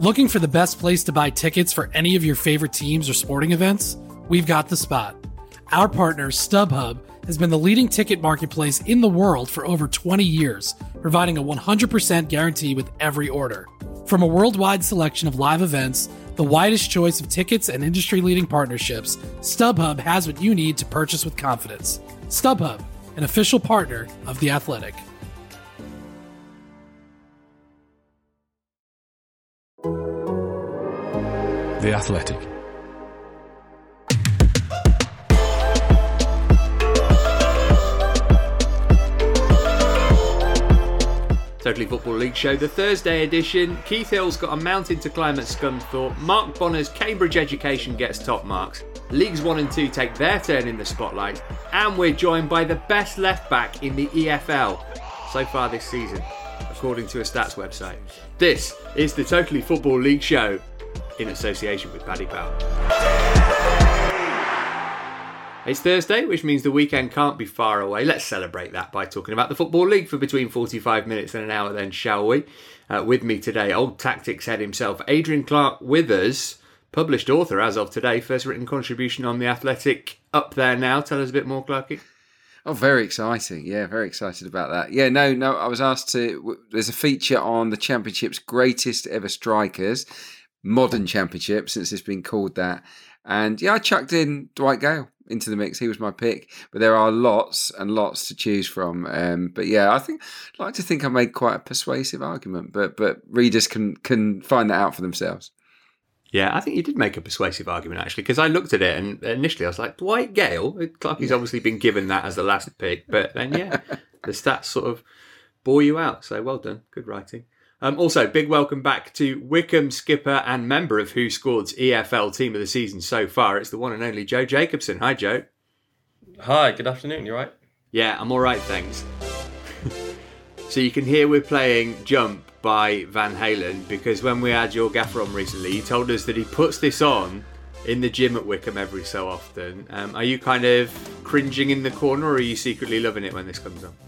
Looking for the best place to buy tickets for any of your favorite teams or sporting events? We've got the spot. Our partner, StubHub, has been the leading ticket marketplace in the world for over 20 years, providing a 100% guarantee with every order. From a worldwide selection of live events, the widest choice of tickets and industry-leading partnerships, StubHub has what you need to purchase with confidence. StubHub, an official partner of The Athletic. The Athletic. Totally Football League show, the Thursday edition. Keith Hill's got a mountain to climb at Scunthorpe. Mark Bonner's Cambridge education gets top marks. Leagues 1 and 2 take their turn in the spotlight. And we're joined by the best left back in the EFL so far this season, according to a stats website. This is the Totally Football League show in association with Paddy Power. It's Thursday, which means the weekend can't be far away. Let's celebrate that by talking about the Football League for between 45 minutes and an hour then, shall we? With me today, old tactics head himself, Adrian Clark Withers, published author as of today, first written contribution on The Athletic up there now. Tell us a bit more, Clarky. Oh, very exciting. Yeah, very excited about that. Yeah, no, I was asked to... There's a feature on the Championship's greatest ever strikers, modern Championship, since it's been called that. And yeah, I chucked in Dwight Gale into the mix. He was my pick, but there are lots and lots to choose from. But yeah, I'd like to think I made quite a persuasive argument, but readers can find that out for themselves. Yeah, I think you did make a persuasive argument, actually, because I looked at it and initially I was like, Dwight Gale? Clarky's obviously been given that as the last pick, but then, yeah, the stats sort of bore you out. So well done. Good writing. Also, big welcome back to Wycombe skipper and member of Who Scored's EFL team of the season so far. It's the one and only Joe Jacobson. Hi, Joe. Hi, good afternoon. You all right? Yeah, I'm all right, thanks. So you can hear we're playing Jump by Van Halen because when we had your gaffer on recently, he told us that he puts this on in the gym at Wycombe every so often. Are you kind of cringing in the corner or are you secretly loving it when this comes on?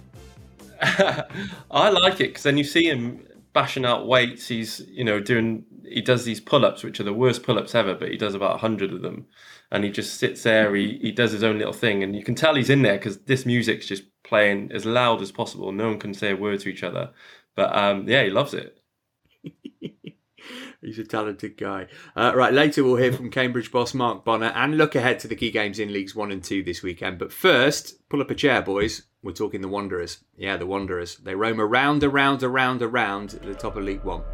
I like it because then you see him bashing out weights. He does these pull-ups, which are the worst pull-ups ever, but he does about 100 of them. And he just sits there, he does his own little thing. And you can tell he's in there because this music's just playing as loud as possible. No one can say a word to each other. But yeah, he loves it. He's a talented guy. Right, later we'll hear from Cambridge boss Mark Bonner and look ahead to the key games in Leagues 1 and 2 this weekend. But first, pull up a chair, boys. We're talking the Wanderers. Yeah, the Wanderers. They roam around at the top of League 1.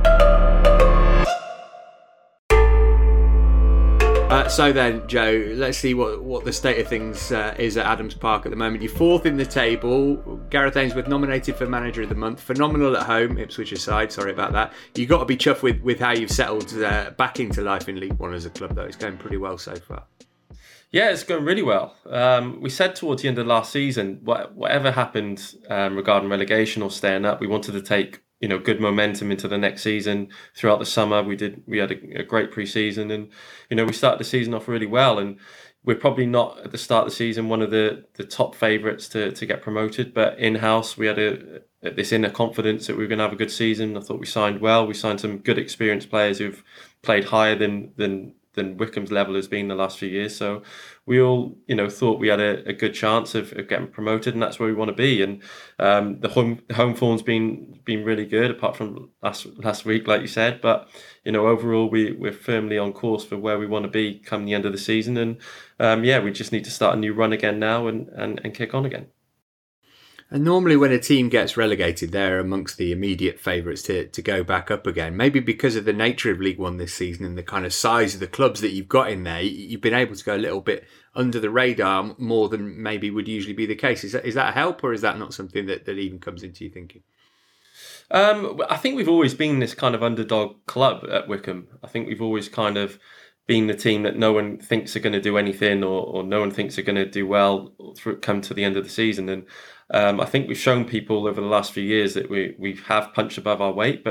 So then, Joe, let's see what the state of things is at Adams Park at the moment. You're fourth in the table. Gareth Ainsworth nominated for Manager of the Month. Phenomenal at home, Ipswich aside. Sorry about that. You've got to be chuffed with how you've settled back into life in League 1 as a club, though. It's going pretty well so far. Yeah, it's going really well. We said towards the end of last season, whatever happened regarding relegation or staying up, we wanted to take good momentum into the next season. Throughout the summer, we had a great pre-season, and we started the season off really well. And we're probably not at the start of the season one of the top favourites to get promoted, but in-house we had this inner confidence that we were going to have a good season. I thought we signed well. We signed some good experienced players who've played higher than Wycombe's level has been the last few years. So we all, thought we had a good chance of getting promoted, and that's where we want to be. And the home form's been really good, apart from last week, like you said. But overall, we're firmly on course for where we want to be come the end of the season. And we just need to start a new run again now and kick on again. And normally when a team gets relegated, they're amongst the immediate favourites to go back up again. Maybe because of the nature of League One this season and the kind of size of the clubs that you've got in there, you've been able to go a little bit under the radar more than maybe would usually be the case. Is that a help, or is that not something that even comes into your thinking? I think we've always been this kind of underdog club at Wycombe. I think we've always kind of been the team that no one thinks are going to do anything or no one thinks are going to do well come to the end of the season. And I think we've shown people over the last few years that we have punched above our weight, but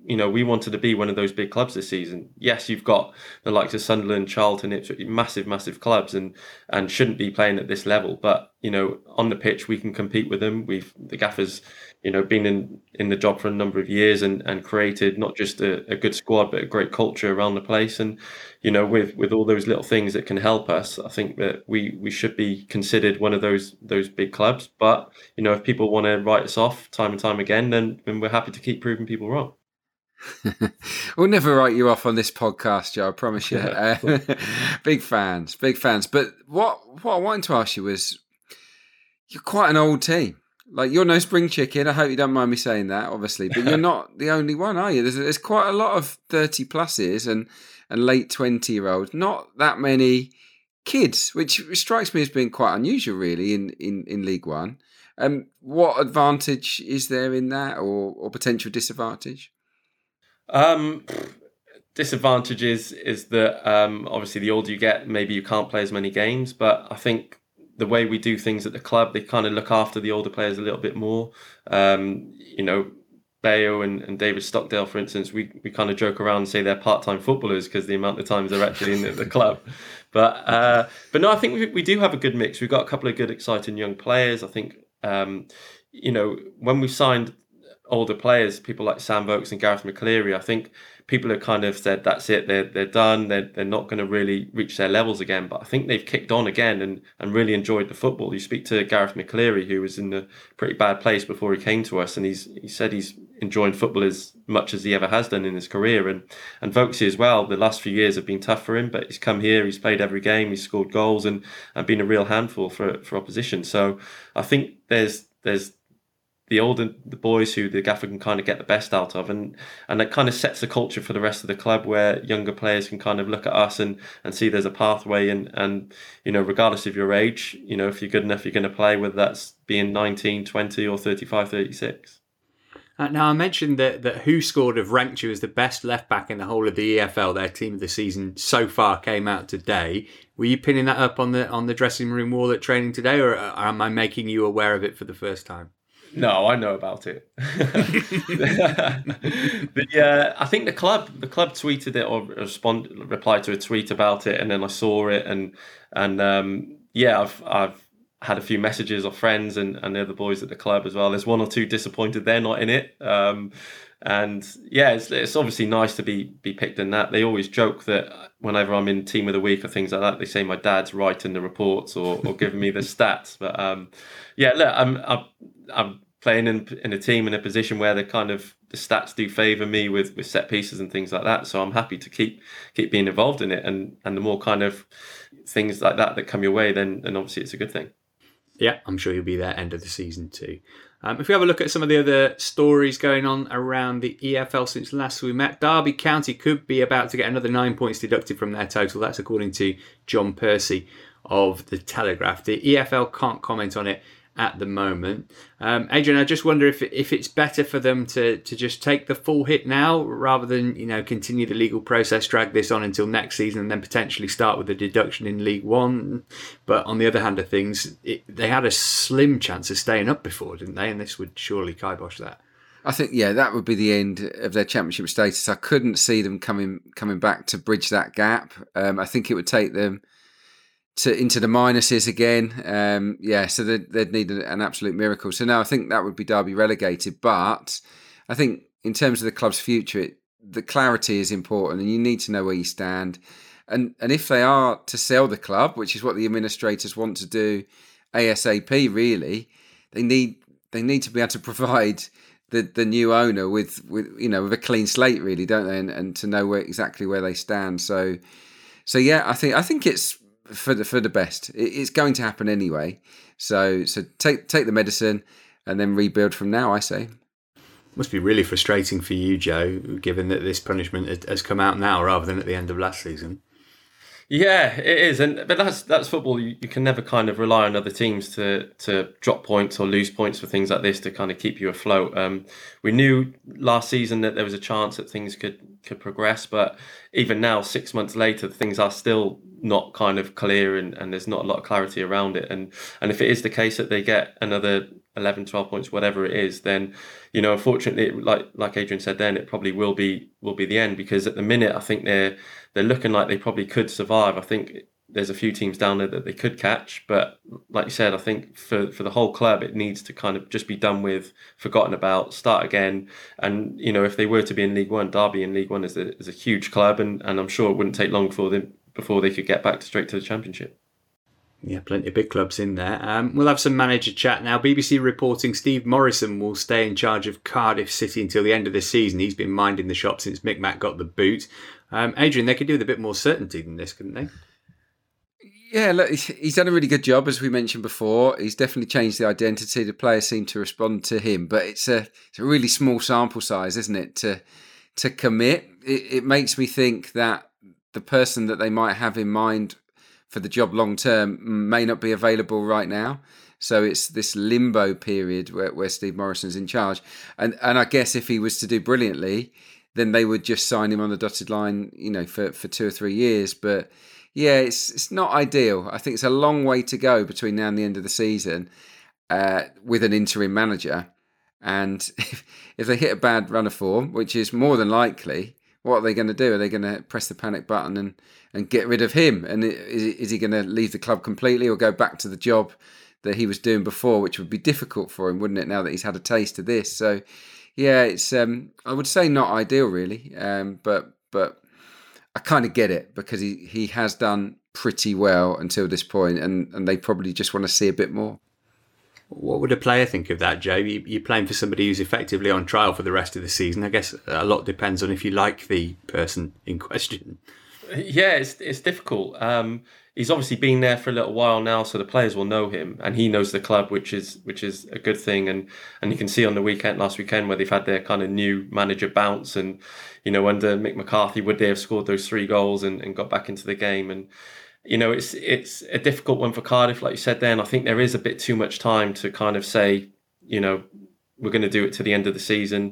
we wanted to be one of those big clubs this season. Yes, you've got the likes of Sunderland, Charlton, Ipswich, massive clubs, and shouldn't be playing at this level. But on the pitch, we can compete with them. The Gaffer's been in the job for a number of years and created not just a good squad, but a great culture around the place. And with all those little things that can help us, I think that we should be considered one of those big clubs. But if people want to write us off time and time again, then we're happy to keep proving people wrong. We'll never write you off on this podcast, Joe, I promise you. Big fans. But what I wanted to ask you was, you're quite an old team. Like, you're no spring chicken. I hope you don't mind me saying that, obviously. But you're not the only one, are you? There's quite a lot of 30 pluses and late 20-year-olds. Not that many kids, which strikes me as being quite unusual, really, in League One. What advantage is there in that, or potential disadvantage? Disadvantage is that obviously the older you get, maybe you can't play as many games. But I think the way we do things at the club, they kind of look after the older players a little bit more. Bayo and David Stockdale, for instance, we kind of joke around and say they're part-time footballers because the amount of times they're actually in the club. But no, I think we do have a good mix. We've got a couple of good, exciting young players. I think, when we signed older players, people like Sam Vokes and Gareth McCleary, I think people have kind of said that's it, they're done, they're not going to really reach their levels again. But I think they've kicked on again and really enjoyed the football. You speak to Gareth McCleary, who was in a pretty bad place before he came to us, and he said he's enjoying football as much as he ever has done in his career. And Vokesy as well, the last few years have been tough for him, but he's come here, he's played every game, he's scored goals and been a real handful for opposition. So I think there's the boys who the Gaffer can kind of get the best out of, and that kind of sets the culture for the rest of the club, where younger players can kind of look at us and see there's a pathway, and regardless of your age, if you're good enough, you're going to play, whether that's being 19, 20 or 35, 36. Now, I mentioned that Who Scored have ranked you as the best left back in the whole of the EFL. Their team of the season so far came out today. Were you pinning that up on the dressing room wall at training today, or am I making you aware of it for the first time? No, I know about it. I think the club tweeted it or replied to a tweet about it, and then I saw it, and I've had a few messages of friends and the other boys at the club as well. There's one or two disappointed they're not in it. It's obviously nice to be picked in that. They always joke that whenever I'm in Team of the Week or things like that, they say my dad's writing the reports or giving me the stats. But look, I'm playing in a team in a position where the stats do favour me with set pieces and things like that. So I'm happy to keep being involved in it, and the more kind of things like that come your way, then obviously it's a good thing. Yeah, I'm sure you'll be there end of the season too. If we have a look at some of the other stories going on around the EFL since last we met, Derby County could be about to get another 9 points deducted from their total. That's according to John Percy of The Telegraph. The EFL can't comment on it at the moment. Adrian, I just wonder if it's better for them to just take the full hit now rather than continue the legal process, drag this on until next season, and then potentially start with a deduction in League One. But on the other hand of things, they had a slim chance of staying up before, didn't they? And this would surely kibosh that. I think, that would be the end of their championship status. I couldn't see them coming back to bridge that gap. I think it would take them into the minuses again. So they'd need an absolute miracle. So now I think that would be Derby relegated. But I think in terms of the club's future, the clarity is important, and you need to know where you stand. And if they are to sell the club, which is what the administrators want to do ASAP, really, they need to be able to provide the new owner with a clean slate, really, don't they? And to know exactly where they stand. So I think it's for the best. It's going to happen anyway. So take the medicine and then rebuild from now, I say. Must be really frustrating for you, Joe, given that this punishment has come out now rather than at the end of last season. Yeah, it is, but that's football. You can never kind of rely on other teams to drop points or lose points for things like this to kind of keep you afloat. We knew last season that there was a chance that things could could progress. But even now, 6 months later, things are still not kind of clear, and there's not a lot of clarity around it. And if it is the case that they get another 11, 12 points, whatever it is, then, unfortunately, like Adrian said, then it probably will be the end, because at the minute, I think they're looking like they probably could survive. I think there's a few teams down there that they could catch, but like you said, I think for the whole club, it needs to kind of just be done with, forgotten about, start again. And, if they were to be in League One, Derby in League One is a huge club, and I'm sure it wouldn't take long before they could get back straight to the Championship. Yeah, plenty of big clubs in there. We'll have some manager chat now. BBC reporting Steve Morison will stay in charge of Cardiff City until the end of the season. He's been minding the shop since Mick Mac got the boot. Adrian, they could do with a bit more certainty than this, couldn't they? Yeah, look, he's done a really good job, as we mentioned before. He's definitely changed the identity. The players seem to respond to him, but it's a really small sample size, isn't it? To commit, it makes me think that the person that they might have in mind for the job long term may not be available right now. So it's this limbo period where Steve Morison's in charge, and I guess if he was to do brilliantly, then they would just sign him on the dotted line, for 2 or 3 years, but. Yeah, it's not ideal. I think it's a long way to go between now and the end of the season with an interim manager. And if they hit a bad run of form, which is more than likely, what are they going to do? Are they going to press the panic button and get rid of him? And is he going to leave the club completely or go back to the job that he was doing before, which would be difficult for him, wouldn't it, now that he's had a taste of this? So, yeah, it's I would say not ideal, really. But I kind of get it, because he has done pretty well until this point, and they probably just want to see a bit more. What would a player think of that, Joe? You're playing for somebody who's effectively on trial for the rest of the season. I guess a lot depends on if you like the person in question. Yeah, it's difficult. He's obviously been there for a little while now, so the players will know him, and he knows the club, which is a good thing. And you can see on the last weekend, where they've had their kind of new manager bounce, and under Mick McCarthy, would they have scored those 3 goals and got back into the game? And it's a difficult one for Cardiff, like you said there. And I think there is a bit too much time to kind of say, we're going to do it to the end of the season.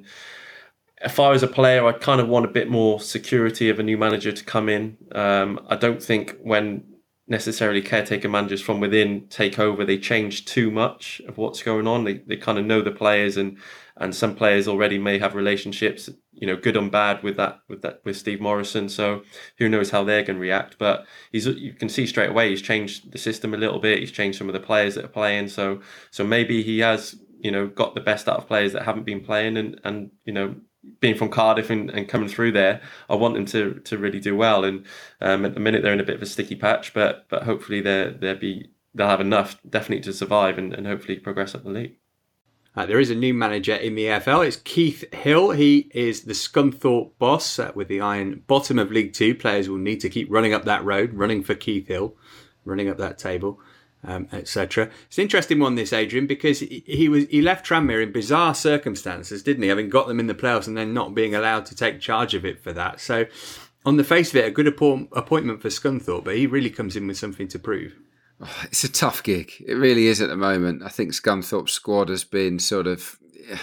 If I was a player, I'd kind of want a bit more security of a new manager to come in. I don't think when necessarily caretaker managers from within take over, they change too much of what's going on. They kind of know the players, and some players already may have relationships, good and bad with Steve Morison. So who knows how they're going to react? But you can see straight away he's changed the system a little bit. He's changed some of the players that are playing. So maybe he has got the best out of players that haven't been playing, and being from Cardiff and coming through there, I want them to really do well. And at the minute they're in a bit of a sticky patch, but hopefully they'll have enough definitely to survive and hopefully progress up the league. There is a new manager in the EFL. It's Keith Hill. He is the Scunthorpe boss. With the iron bottom of League Two, players will need to keep running up that road, running for Keith Hill, running up that table, etc. It's an interesting one, this, Adrian, because he left Tranmere in bizarre circumstances, didn't he? Having got them in the playoffs and then not being allowed to take charge of it for that. So, on the face of it, a good appointment for Scunthorpe, but he really comes in with something to prove. Oh, it's a tough gig. It really is at the moment. I think Scunthorpe's squad has been sort of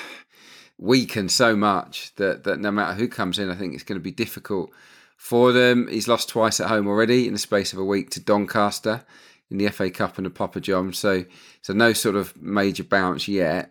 weakened so much that no matter who comes in, I think it's going to be difficult for them. He's lost twice at home already in the space of a week to Doncaster in the FA Cup and the Papa John. So no sort of major bounce yet.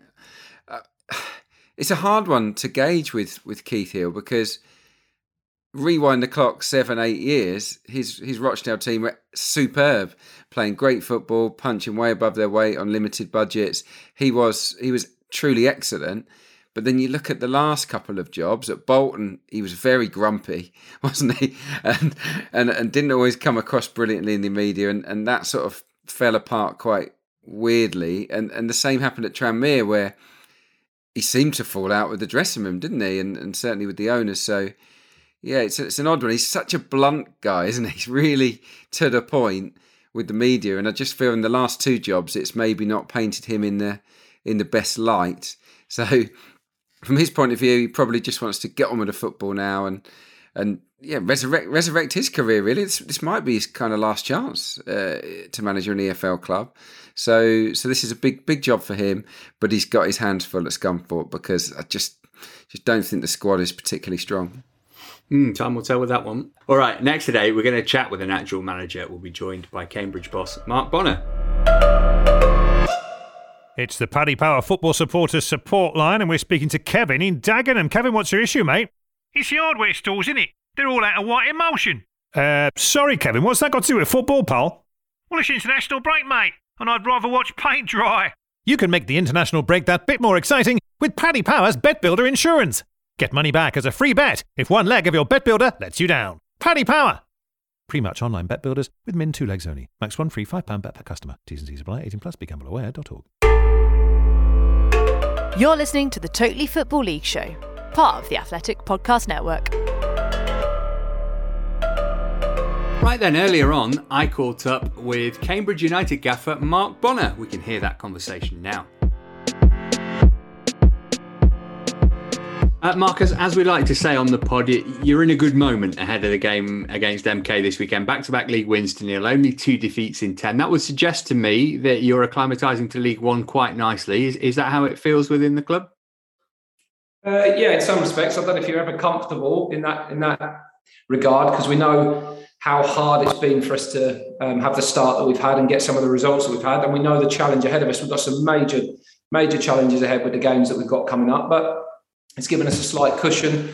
It's a hard one to gauge with Keith Hill, because rewind the clock 7-8 years, his Rochdale team were superb, playing great football, punching way above their weight on limited budgets. He was truly excellent. But then you look at the last couple of jobs at Bolton, he was very grumpy, wasn't he? And didn't always come across brilliantly in the media, and that sort of fell apart quite weirdly. And the same happened at Tranmere, where he seemed to fall out with the dressing room, didn't he? And certainly with the owners. So yeah, it's an odd one. He's such a blunt guy, isn't he? He's really to the point with the media, and I just feel in the last 2 jobs, it's maybe not painted him in the best light. So from his point of view, he probably just wants to get on with the football now and yeah, resurrect his career. Really, this might be his kind of last chance to manage an EFL club. So this is a big job for him, but he's got his hands full at Scunthorpe, because I just don't think the squad is particularly strong. Time will tell with that one. All right, next today, we're going to chat with an actual manager. We'll be joined by Cambridge boss Mark Bonner. It's the Paddy Power Football Supporters Support Line, and we're speaking to Kevin in Dagenham. Kevin, what's your issue, mate? It's the hardware stores, isn't it? They're all out of white emulsion. Sorry, Kevin, what's that got to do with football, pal? Well, it's international break, mate, and I'd rather watch paint dry. You can make the international break that bit more exciting with Paddy Power's Bet Builder Insurance. Get money back as a free bet if one leg of your bet builder lets you down. Paddy Power! Pre-match online bet builders with min 2 legs only. Max 1 free £5 bet per customer. T's and C's apply. 18 plus. BeGambleAware.org. You're listening to the Totally Football League Show, part of the Athletic Podcast Network. Right then, earlier on, I caught up with Cambridge United gaffer Mark Bonner. We can hear that conversation now. Marcus, as we like to say on the pod, you're in a good moment ahead of the game against MK this weekend. Back-to-back league wins to nil, only 2 defeats in 10. That would suggest to me that you're acclimatising to League One quite nicely. Is that how it feels within the club? Yeah, in some respects. I don't know if you're ever comfortable in that regard, because we know how hard it's been for us to have the start that we've had and get some of the results that we've had. And we know the challenge ahead of us. We've got some major challenges ahead with the games that we've got coming up. But it's given us a slight cushion.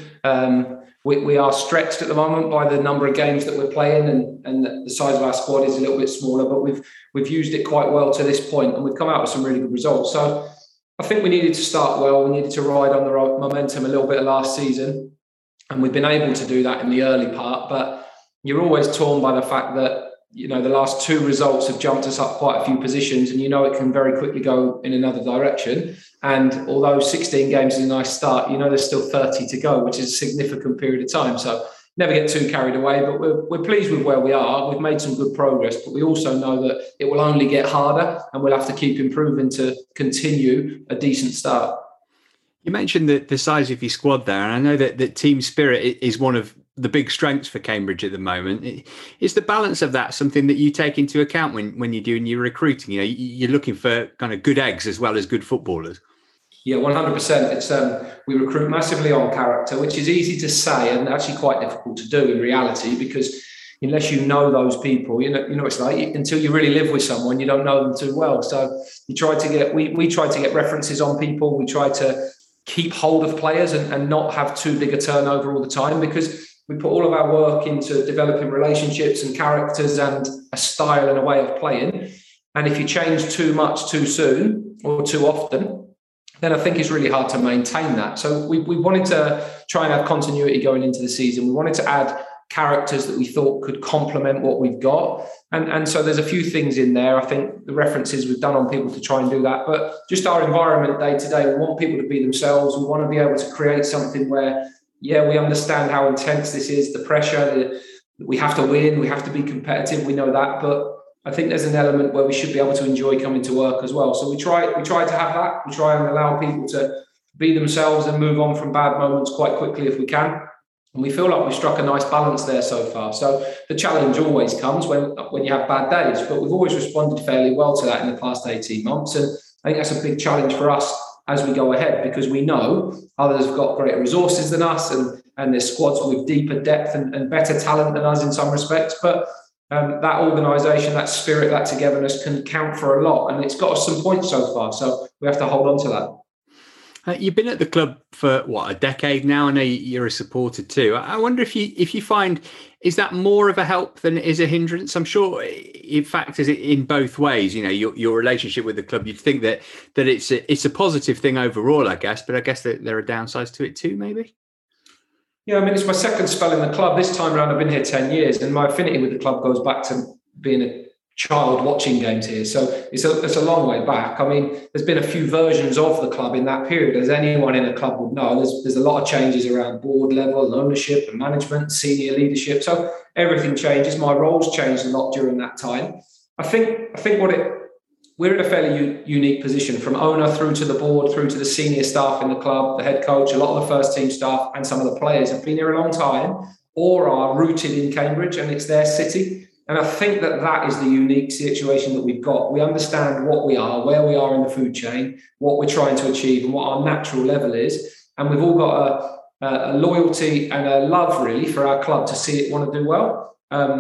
We are stretched at the moment by the number of games that we're playing, and the size of our squad is a little bit smaller, but we've used it quite well to this point, and we've come out with some really good results. So I think we needed to start well. We needed to ride on the momentum a little bit of last season, and we've been able to do that in the early part. But you're always torn by the fact that, you know, the last 2 results have jumped us up quite a few positions, and you know it can very quickly go in another direction. And although 16 games is a nice start, you know there's still 30 to go, which is a significant period of time. So never get too carried away, but we're pleased with where we are. We've made some good progress, but we also know that it will only get harder, and we'll have to keep improving to continue a decent start. You mentioned the size of your squad there, and I know that team spirit is one of the big strengths for Cambridge at the moment. Is the balance of that something that you take into account when you're doing your recruiting? You know, you're looking for kind of good eggs as well as good footballers. Yeah, 100%. It's we recruit massively on character, which is easy to say and actually quite difficult to do in reality, because unless you know those people, you know it's like until you really live with someone, you don't know them too well. So you try to get we try to get references on people. We try to keep hold of players and not have too big a turnover all the time, because we put all of our work into developing relationships and characters and a style and a way of playing. And if you change too much too soon or too often, then I think it's really hard to maintain that. So we wanted to try and have continuity going into the season. We wanted to add characters that we thought could complement what we've got. And so there's a few things in there. I think the references we've done on people to try and do that, but just our environment day to day, we want people to be themselves. We want to be able to create something where, yeah, we understand how intense this is, the pressure, we have to win, we have to be competitive, we know that, but I think there's an element where we should be able to enjoy coming to work as well. So we try to have that. We try and allow people to be themselves and move on from bad moments quite quickly if we can. And we feel like we've struck a nice balance there so far. So the challenge always comes when you have bad days, but we've always responded fairly well to that in the past 18 months. And I think that's a big challenge for us as we go ahead, because we know others have got greater resources than us, and there's squads with deeper depth and better talent than us in some respects. But that organisation, that spirit, that togetherness can count for a lot, and it's got us some points so far. So we have to hold on to that. You've been at the club for a decade now. I know you're a supporter too. I wonder if you find, is that more of a help than it is a hindrance? I'm sure it factors it in both ways. You know, your relationship with the club. You'd think that it's a positive thing overall, I guess. But I guess that there are downsides to it too, maybe. Yeah, I mean, it's my second spell in the club. This time around, I've been here 10 years, and my affinity with the club goes back to being a child watching games here. So it's a long way back. I mean, there's been a few versions of the club in that period, as anyone in a club would know. There's a lot of changes around board level and ownership and management, senior leadership. So everything changes. My role's changed a lot during that time. I think we're in a fairly unique position, from owner through to the board, through to the senior staff in the club, the head coach, a lot of the first team staff, and some of the players have been here a long time or are rooted in Cambridge, and it's their city. And I think that is the unique situation that we've got. We understand what we are, where we are in the food chain, what we're trying to achieve, and what our natural level is. And we've all got a loyalty and a love really for our club to see it want to do well.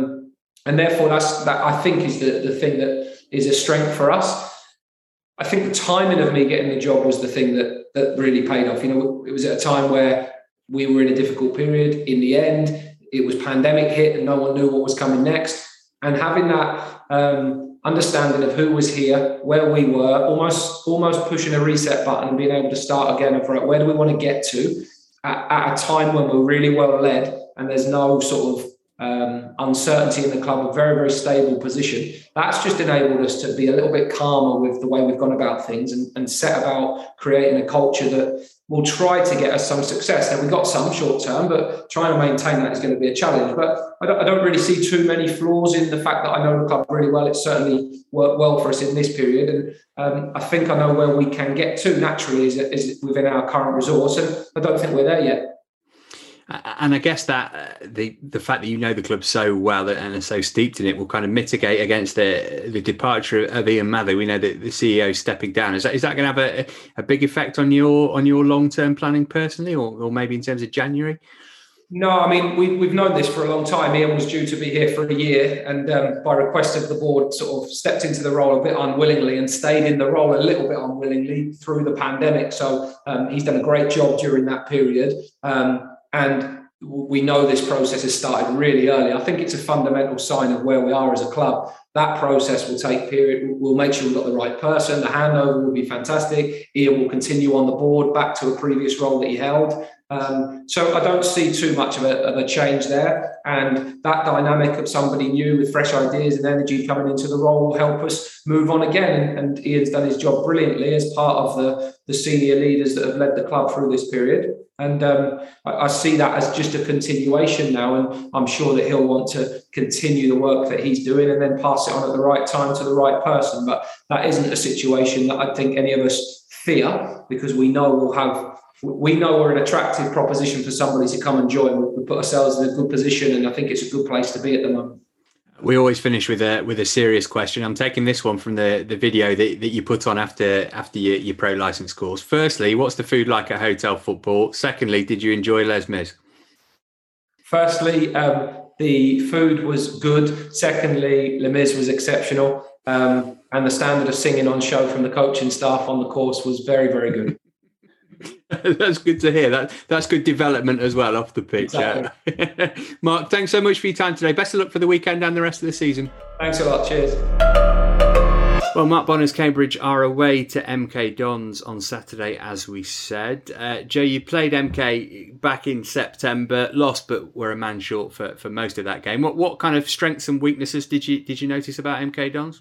And therefore that I think is the thing that is a strength for us. I think the timing of me getting the job was the thing that really paid off. You know, it was at a time where we were in a difficult period. In the end, it was pandemic hit and no one knew what was coming next. And having that understanding of who was here, where we were, almost pushing a reset button and being able to start again of, right, where do we want to get to at a time when we're really well led and there's no sort of uncertainty in the club, a very, very stable position. That's just enabled us to be a little bit calmer with the way we've gone about things and set about creating a culture that will try to get us some success. Now, we've got some short term, but trying to maintain that is going to be a challenge. But I don't really see too many flaws in the fact that I know the club really well. It's certainly worked well for us in this period. And I think I know where we can get to naturally is within our current resource. And I don't think we're there yet. And I guess that the fact that you know the club so well and are so steeped in it will kind of mitigate against the departure of Ian Mather. We know that the CEO is stepping down. Is that going to have a big effect on your long-term planning personally, or maybe in terms of January? No, I mean, we've known this for a long time. Ian was due to be here for a year and by request of the board sort of stepped into the role a bit unwillingly and stayed in the role a little bit unwillingly through the pandemic. So he's done a great job during that period. And we know this process has started really early. I think it's a fundamental sign of where we are as a club. That process will take period. We'll make sure we've got the right person. The handover will be fantastic. Ian will continue on the board back to a previous role that he held. So I don't see too much of a change there. And that dynamic of somebody new with fresh ideas and energy coming into the role will help us move on again. And Ian's done his job brilliantly as part of the senior leaders that have led the club through this period. And I see that as just a continuation now. And I'm sure that he'll want to continue the work that he's doing and then pass it on at the right time to the right person. But that isn't a situation that I think any of us fear, because we know we're an attractive proposition for somebody to come and join. We put ourselves in a good position, and I think it's a good place to be at the moment. We always finish with a serious question. I'm taking this one from the video that you put on after your pro license course. Firstly, what's the food like at Hotel Football? Secondly, did you enjoy Les Mis? Firstly, the food was good. Secondly, Les Mis was exceptional. And the standard of singing on show from the coaching staff on the course was very, very good. That's good to hear. That's good development as well off the pitch. Exactly. Mark, thanks so much for your time today. Best of luck for the weekend and the rest of the season. Thanks a lot. Cheers. Well, Mark Bonner's Cambridge are away to MK Dons on Saturday, as we said. Joe, you played MK back in September, lost but were a man short for most of that game. What kind of strengths and weaknesses did you notice about MK Dons?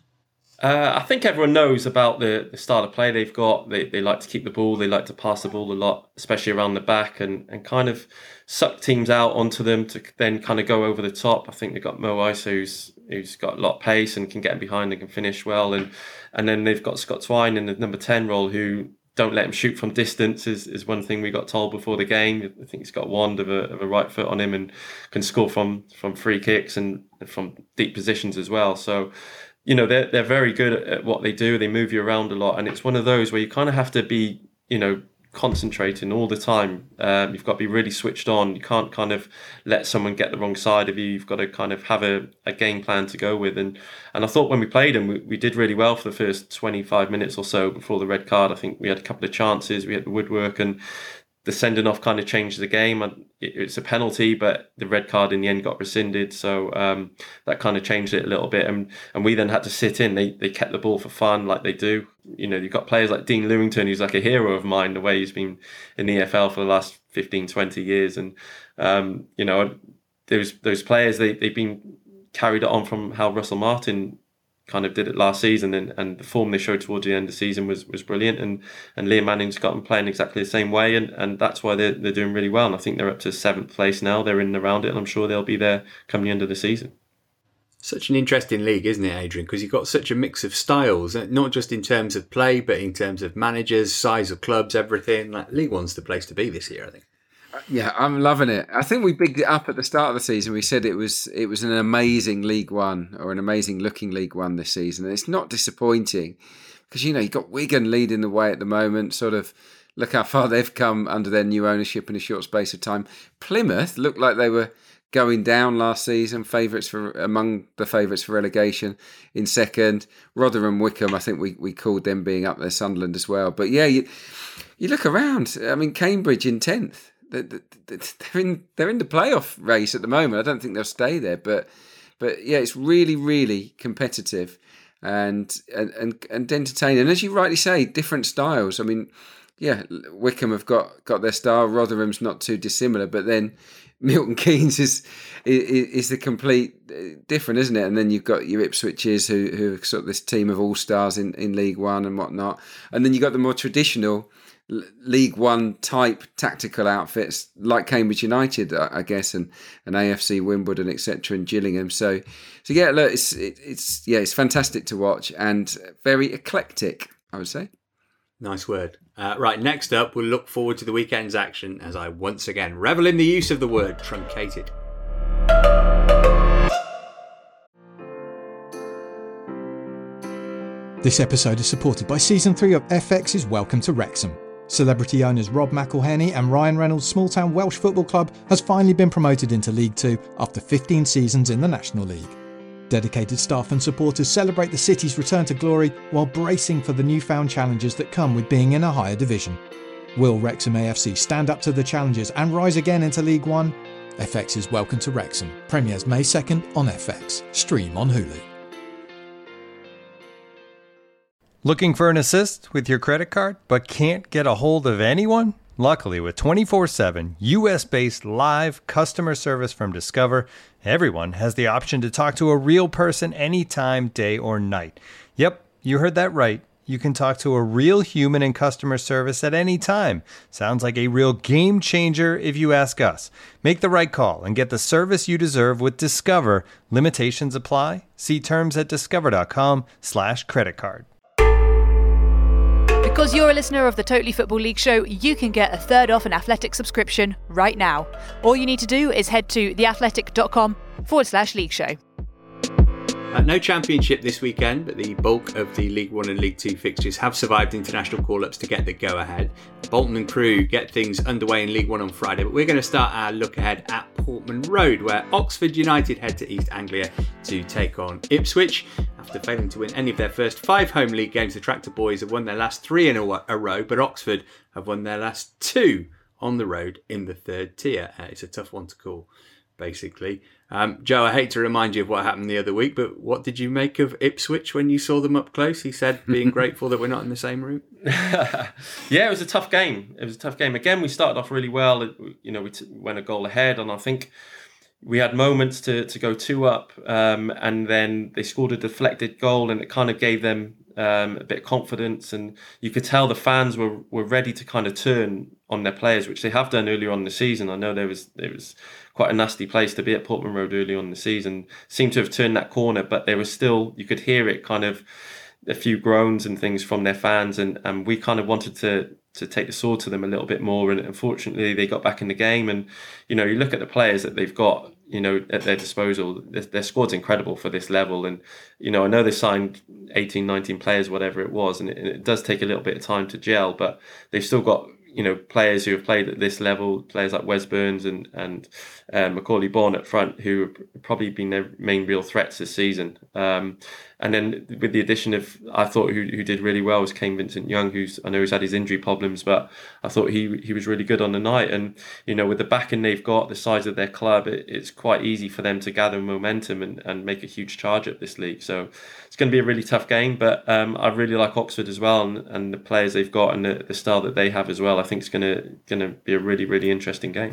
I think everyone knows about the style of play they've got. They like to keep the ball. They like to pass the ball a lot, especially around the back, and kind of suck teams out onto them to then kind of go over the top. I think they've got Mo Isa, who's got a lot of pace and can get behind and can finish well. And then they've got Scott Twine in the number 10 role, who don't let him shoot from distance is one thing we got told before the game. I think he's got wand of a right foot on him and can score from free kicks and from deep positions as well. So, you know, they're very good at what they do. They move you around a lot. And it's one of those where you kind of have to be, you know, concentrating all the time. You've got to be really switched on. You can't kind of let someone get the wrong side of you. You've got to kind of have a game plan to go with. And I thought when we played them, we did really well for the first 25 minutes or so before the red card. I think we had a couple of chances. We had the woodwork, and the sending off kind of changed the game. It's a penalty, but the red card in the end got rescinded. So that kind of changed it a little bit. And we then had to sit in. They kept the ball for fun like they do. You know, you've got players like Dean Lewington, who's like a hero of mine, the way he's been in the EFL for the last 15, 20 years. And, you know, those players, they've been carried on from how Russell Martin kind of did it last season, and the form they showed towards the end of the season was brilliant, and Liam Manning's got them playing exactly the same way, and that's why they're doing really well. And I think they're up to 7th place now. They're in and around it, and I'm sure they'll be there come the end of the season. Such an interesting league, isn't it, Adrian? Because you've got such a mix of styles, not just in terms of play, but in terms of managers, size of clubs, everything. Like, League One's the place to be this year, I think. Yeah, I'm loving it. I think we bigged it up at the start of the season. We said it was an amazing League One, or an amazing looking League One this season. And it's not disappointing because, you know, you've got Wigan leading the way at the moment, sort of look how far they've come under their new ownership in a short space of time. Plymouth looked like they were going down last season, among the favourites for relegation in second. Rotherham, Wycombe, I think we called them being up there, Sunderland as well. But yeah, you look around. I mean, Cambridge in 10th. They're in the playoff race at the moment. I don't think they'll stay there, but yeah, it's really, really competitive and entertaining. And as you rightly say, different styles. I mean, yeah, Wycombe have got their style. Rotherham's not too dissimilar, but then Milton Keynes is the complete different, isn't it? And then you've got your Ipswiches who are sort of this team of all-stars in League One and whatnot. And then you've got the more traditional League One type tactical outfits like Cambridge United, I guess, and AFC Wimbledon, etc., and Gillingham. So yeah, look, it's fantastic to watch and very eclectic, I would say. Nice word. Right, next up, we'll look forward to the weekend's action as I once again revel in the use of the word truncated. This episode is supported by Season 3 of FX's Welcome to Wrexham. Celebrity owners Rob McElhenney and Ryan Reynolds' small-town Welsh football club has finally been promoted into League 2 after 15 seasons in the National League. Dedicated staff and supporters celebrate the city's return to glory while bracing for the newfound challenges that come with being in a higher division. Will Wrexham AFC stand up to the challenges and rise again into League 1? FX's Welcome to Wrexham premieres May 2nd on FX. Stream on Hulu. Looking for an assist with your credit card but can't get a hold of anyone? Luckily, with 24/7 US-based live customer service from Discover, everyone has the option to talk to a real person anytime, day or night. Yep, you heard that right. You can talk to a real human in customer service at any time. Sounds like a real game changer if you ask us. Make the right call and get the service you deserve with Discover. Limitations apply. See terms at discover.com/creditcard. Because you're a listener of the Totally Football League show, you can get a third off an Athletic subscription right now. All you need to do is head to theathletic.com/league show. No championship this weekend, but the bulk of the League 1 and League 2 fixtures have survived international call-ups to get the go-ahead. Bolton and Crewe get things underway in League 1 on Friday, but we're going to start our look ahead at Portman Road, where Oxford United head to East Anglia to take on Ipswich. After failing to win any of their first 5 home league games, the Tractor Boys have won their last 3 in a row, but Oxford have won their last 2 on the road in the 3rd tier. It's a tough one to call, basically. Joe, I hate to remind you of what happened the other week, but what did you make of Ipswich when you saw them up close? He said being grateful that we're not in the same room. Yeah, it was a tough game. Again, we started off really well. We went a goal ahead, and I think we had moments to go 2 up, and then they scored a deflected goal, and it kind of gave them a bit of confidence, and you could tell the fans were ready to kind of turn on their players, which they have done earlier on in the season. I know there was quite a nasty place to be at Portman Road early on in the season. Seemed to have turned that corner, but there was still, you could hear it, kind of a few groans and things from their fans, and we kind of wanted to take the sword to them a little bit more, and unfortunately they got back in the game. And you look at the players that they've got at their disposal. Their squad's incredible for this level, and I know they signed 18, 19 players, whatever it was, and it does take a little bit of time to gel, but they've still got players who have played at this level, players like Wes Burns and Macaulay Bourne at front, who have probably been their main real threats this season. And then with the addition of, I thought who did really well was Kane Vincent-Young, I know he's had his injury problems, but I thought he was really good on the night. And with the backing they've got, the size of their club, it's quite easy for them to gather momentum and make a huge charge at this league. So it's going to be a really tough game, but I really like Oxford as well, and the players they've got and the style that they have as well. I think it's going to be a really, really interesting game.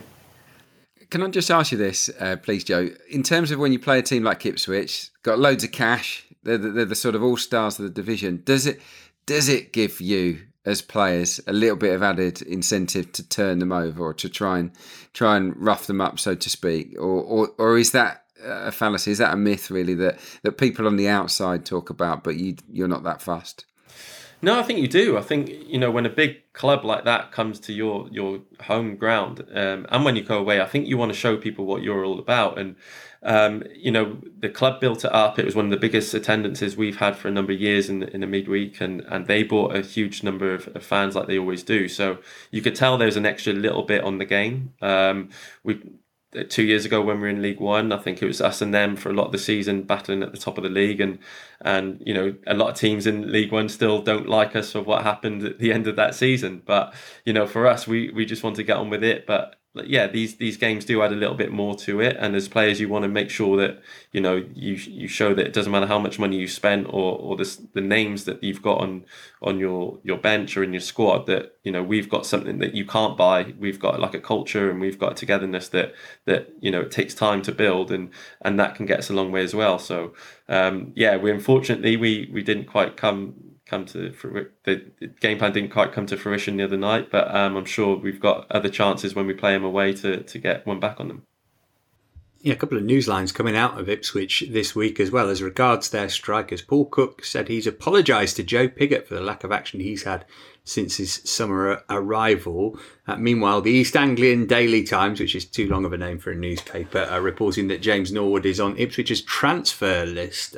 Can I just ask you this, please, Joe? In terms of when you play a team like Ipswich, got loads of cash, they're the sort of all-stars of the division. Does it give you as players a little bit of added incentive to turn them over or to try and rough them up, so to speak, or is that a fallacy? Is that a myth really that people on the outside talk about, but you're not that fussed? No, I think you do. I think, when a big club like that comes to your home ground, and when you go away, I think you want to show people what you're all about. And, the club built it up. It was one of the biggest attendances we've had for a number of years in the midweek, and they brought a huge number of fans like they always do. So you could tell there's an extra little bit on the game. 2 years ago when we were in League One, I think it was us and them for a lot of the season battling at the top of the league, and a lot of teams in League One still don't like us for what happened at the end of that season. But for us, we just want to get on with it. But yeah, these games do add a little bit more to it, and as players you want to make sure that you show that it doesn't matter how much money you spent or the names that you've got on your bench or in your squad, that we've got something that you can't buy. We've got like a culture, and we've got a togetherness that it takes time to build, and that can get us a long way as well. So we unfortunately we didn't quite come to the game plan didn't quite come to fruition the other night, but I'm sure we've got other chances when we play them away to get one back on them. Yeah, a couple of news lines coming out of Ipswich this week as well as regards their strikers. Paul Cook said he's apologised to Joe Pigott for the lack of action he's had since his summer arrival. Meanwhile, the East Anglian Daily Times, which is too long of a name for a newspaper, are reporting that James Norwood is on Ipswich's transfer list.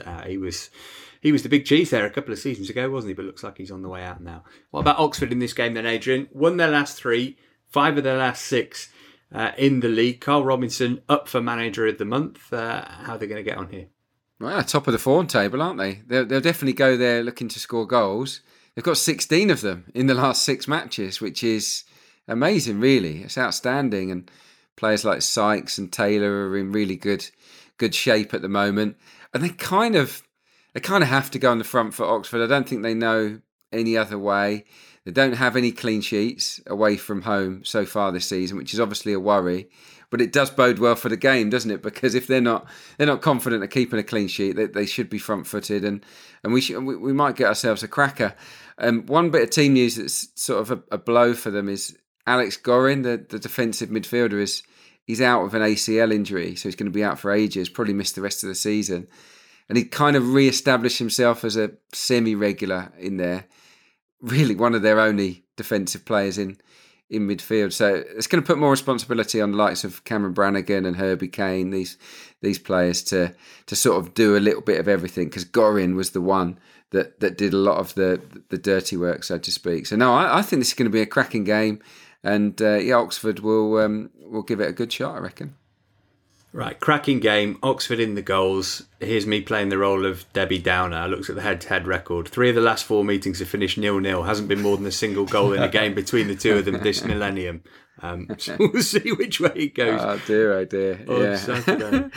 He was the big cheese there a couple of seasons ago, wasn't he? But looks like he's on the way out now. What about Oxford in this game then, Adrian? Won their last 3, 5 of their last 6 in the league. Carl Robinson up for Manager of the Month. How are they going to get on here? Well, top of the form table, aren't they? They'll definitely go there looking to score goals. They've got 16 of them in the last 6 matches, which is amazing, really. It's outstanding. And players like Sykes and Taylor are in really good shape at the moment. And they kind of have to go on the front for Oxford. I don't think they know any other way. They don't have any clean sheets away from home so far this season, which is obviously a worry. But it does bode well for the game, doesn't it? Because if they're not confident of keeping a clean sheet, they should be front-footed, and we might get ourselves a cracker. One bit of team news that's sort of a blow for them is Alex Gorin, the defensive midfielder, he's out with an ACL injury, so he's going to be out for ages. Probably miss the rest of the season. And he kind of re-established himself as a semi-regular in there. Really one of their only defensive players in midfield. So it's going to put more responsibility on the likes of Cameron Brannigan and Herbie Kane, these players to sort of do a little bit of everything, because Gorin was the one that did a lot of the dirty work, so to speak. So no, I think this is going to be a cracking game, and Oxford will give it a good shot, I reckon. Right, cracking game. Oxford in the goals. Here's me playing the role of Debbie Downer. I looked at the head-to-head record. 3 of the last 4 meetings have finished 0-0. Hasn't been more than a single goal in a game between the two of them this millennium. So we'll see which way it goes. Oh dear. On Saturday.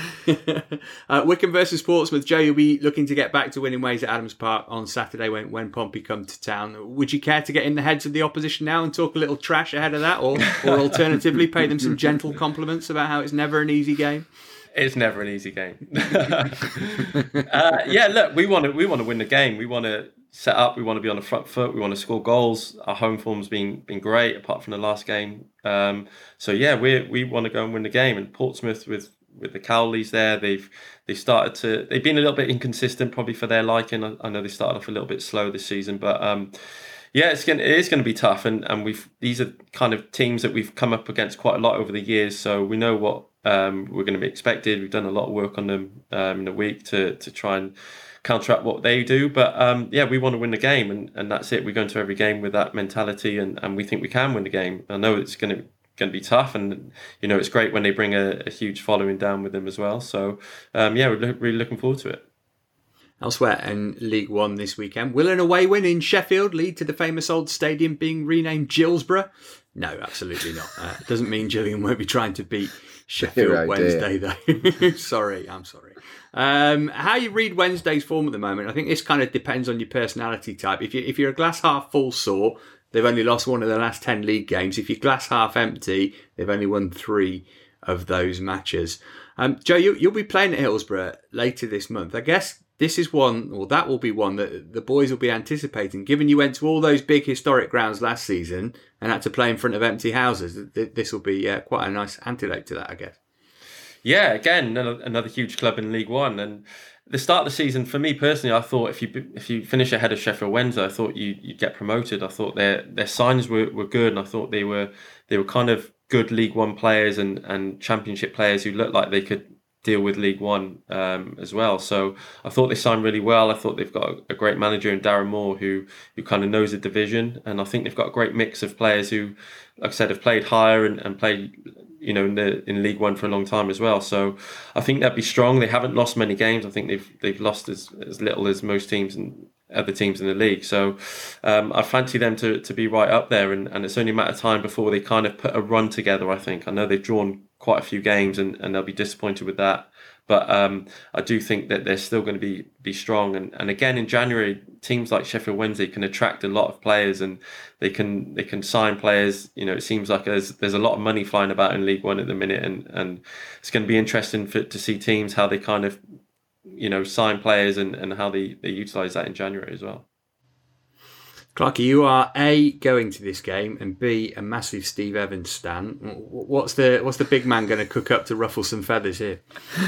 Wycombe versus Portsmouth. Joe, you'll be looking to get back to winning ways at Adams Park on Saturday when Pompey come to town. Would you care to get in the heads of the opposition now and talk a little trash ahead of that, or alternatively pay them some gentle compliments about how it's never an easy game? It's never an easy game. Look, we want to win the game. We want to set up. We want to be on the front foot. We want to score goals. Our home form's been great, apart from the last game. We want to go and win the game. And Portsmouth with the Cowleys there, they've been a little bit inconsistent, probably for their liking. I know they started off a little bit slow this season, but it is going to be tough. And these are kind of teams that we've come up against quite a lot over the years, so we know what we're going to be expected. We've done a lot of work on them in the week to try and counteract what they do, but we want to win the game, and that's it. We go into every game with that mentality, and we think we can win the game. I know it's going to be tough, and it's great when they bring a huge following down with them as well. So we're really looking forward to it. Elsewhere in League One this weekend, will an away win in Sheffield lead to the famous old stadium being renamed Gillsborough? No, absolutely not. Doesn't mean Gillingham won't be trying to beat Sheffield Wednesday, though. Sorry, I'm sorry. How you read Wednesday's form at the moment, I think this kind of depends on your personality type. If you're a glass half full sore, they've only lost 1 of their last 10 league games. If you're glass half empty, they've only won 3 of those matches. Joe, you'll be playing at Hillsborough later this month. I guess this is one, or that will be one, that the boys will be anticipating. Given you went to all those big historic grounds last season and had to play in front of empty houses, this will be quite a nice antidote to that, I guess. Yeah, again, another huge club in League One. And the start of the season, for me personally, I thought if you finish ahead of Sheffield Wednesday, I thought you'd get promoted. I thought their signs were good, and I thought they were kind of good League One players and Championship players who looked like they could deal with League One as well. So I thought they signed really well. I thought they've got a great manager in Darren Moore who kind of knows the division, and I think they've got a great mix of players who, like I said, have played higher and played in League One for a long time as well. So I think they'd be strong. They haven't lost many games. I think they've lost as little as most teams and other teams in the league. So I fancy them to be right up there, and it's only a matter of time before they kind of put a run together, I think. I know they've drawn quite a few games and they'll be disappointed with that. But I do think that they're still going to be strong. And again, in January, teams like Sheffield Wednesday can attract a lot of players, and they can sign players. It seems like there's a lot of money flying about in League One at the minute, and it's going to be interesting to see teams how they kind of sign players and how they utilise that in January as well. Clarky, you are A, going to this game, and B, a massive Steve Evans stan. What's the big man going to cook up to ruffle some feathers here?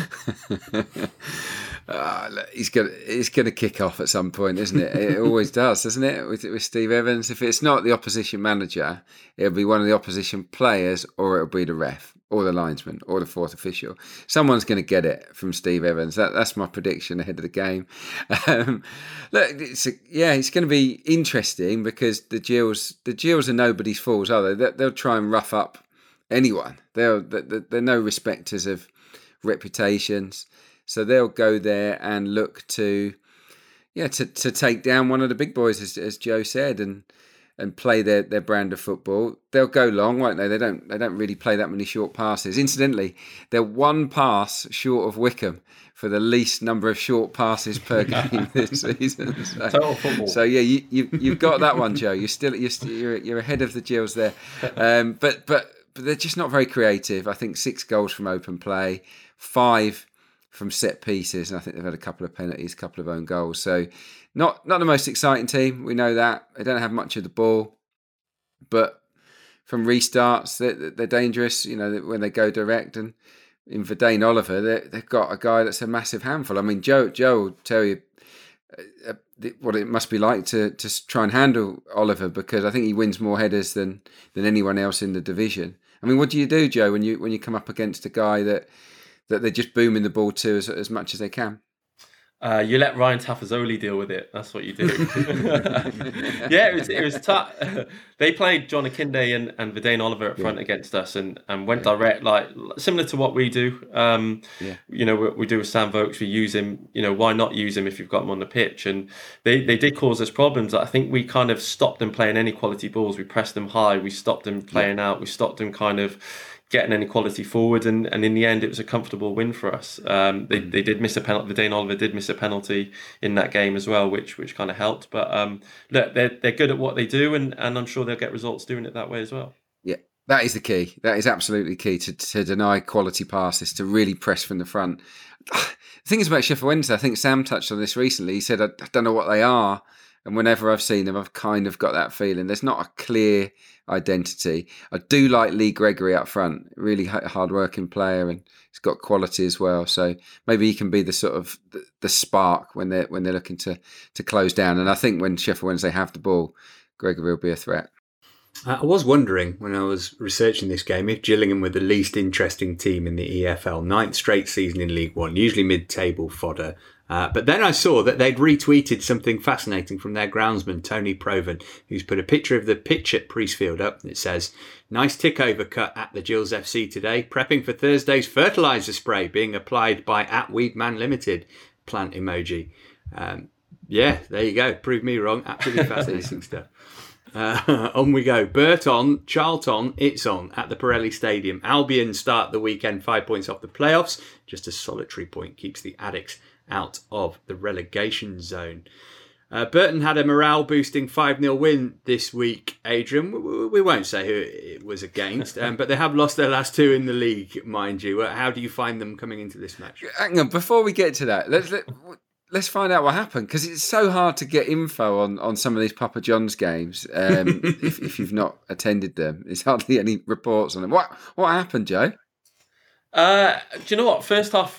He's going to kick off at some point, isn't it? It always does, doesn't it? With Steve Evans, if it's not the opposition manager, it'll be one of the opposition players, or it'll be the ref, or the linesman, or the fourth official. Someone's going to get it from Steve Evans. That's my prediction ahead of the game. Look, it's going to be interesting because the Gills are nobody's fools, are they? They'll try and rough up anyone. They're no respecters of reputations. So they'll go there and look to take down one of the big boys, as Joe said, and play their brand of football. They'll go long, won't they? They don't really play that many short passes. Incidentally, they're one pass short of Wickham for the least number of short passes per game this season. Total football. So yeah, you've got that one, Joe. You're ahead of the Gills there, but they're just not very creative. I think 6 goals from open play, 5 from set pieces, and I think they've had a couple of penalties, a couple of own goals. So not the most exciting team. We know that. They don't have much of the ball, but from restarts, they're dangerous. When they go direct, and in Verdane Oliver, they've got a guy that's a massive handful. I mean, Joe will tell you what it must be like to try and handle Oliver, because I think he wins more headers than anyone else in the division. I mean, what do you do, Joe, when you come up against a guy that they're just booming the ball to as much as they can? You let Ryan Tafazoli deal with it. That's what you do. Yeah, it was tough. They played John Akinde and Verdane Oliver up front against us, and went direct, like similar to what we do. We do with Sam Vokes. We use him. Why not use him if you've got him on the pitch? And they did cause us problems. I think we kind of stopped them playing any quality balls. We pressed them high. We stopped them playing out. We stopped them kind of getting any quality forward, and in the end it was a comfortable win for us. They did miss a penalty. Verdane Oliver did miss a penalty in that game as well, which kind of helped. But look, they're good at what they do, and I'm sure they'll get results doing it that way as well. Yeah, that is the key. That is absolutely key, to deny quality passes, to really press from the front. The thing is about Sheffield Wednesday, I think Sam touched on this recently. He said, I don't know what they are. And whenever I've seen them, I've kind of got that feeling. There's not a clear identity. I do like Lee Gregory up front, really hard-working player, and he's got quality as well. So maybe he can be the sort of the spark when they're looking to close down. And I think when Sheffield Wednesday have the ball, Gregory will be a threat. I was wondering when I was researching this game if Gillingham were the least interesting team in the EFL. 9th straight season in League One, usually mid-table fodder. But then I saw that they'd retweeted something fascinating from their groundsman, Tony Proven, who's put a picture of the pitch at Priestfield up. And it says, nice tick-over cut at the Gills FC today, prepping for Thursday's fertiliser spray being applied by @Weedman Limited. Plant emoji. Yeah, there you go. Prove me wrong. Absolutely fascinating stuff. On we go. Burton, Charlton, it's on at the Pirelli Stadium. Albion start the weekend 5 points off the playoffs. Just a solitary point keeps the Addicts out of the relegation zone. Burton had a morale-boosting 5-0 win this week, Adrian. We won't say who it was against, but they have lost their last 2 in the league, mind you. How do you find them coming into this match? Hang on, before we get to that, let's find out what happened, because it's so hard to get info on some of these Papa John's games if you've not attended them. There's hardly any reports on them. What happened, Joe? Do you know what? First half,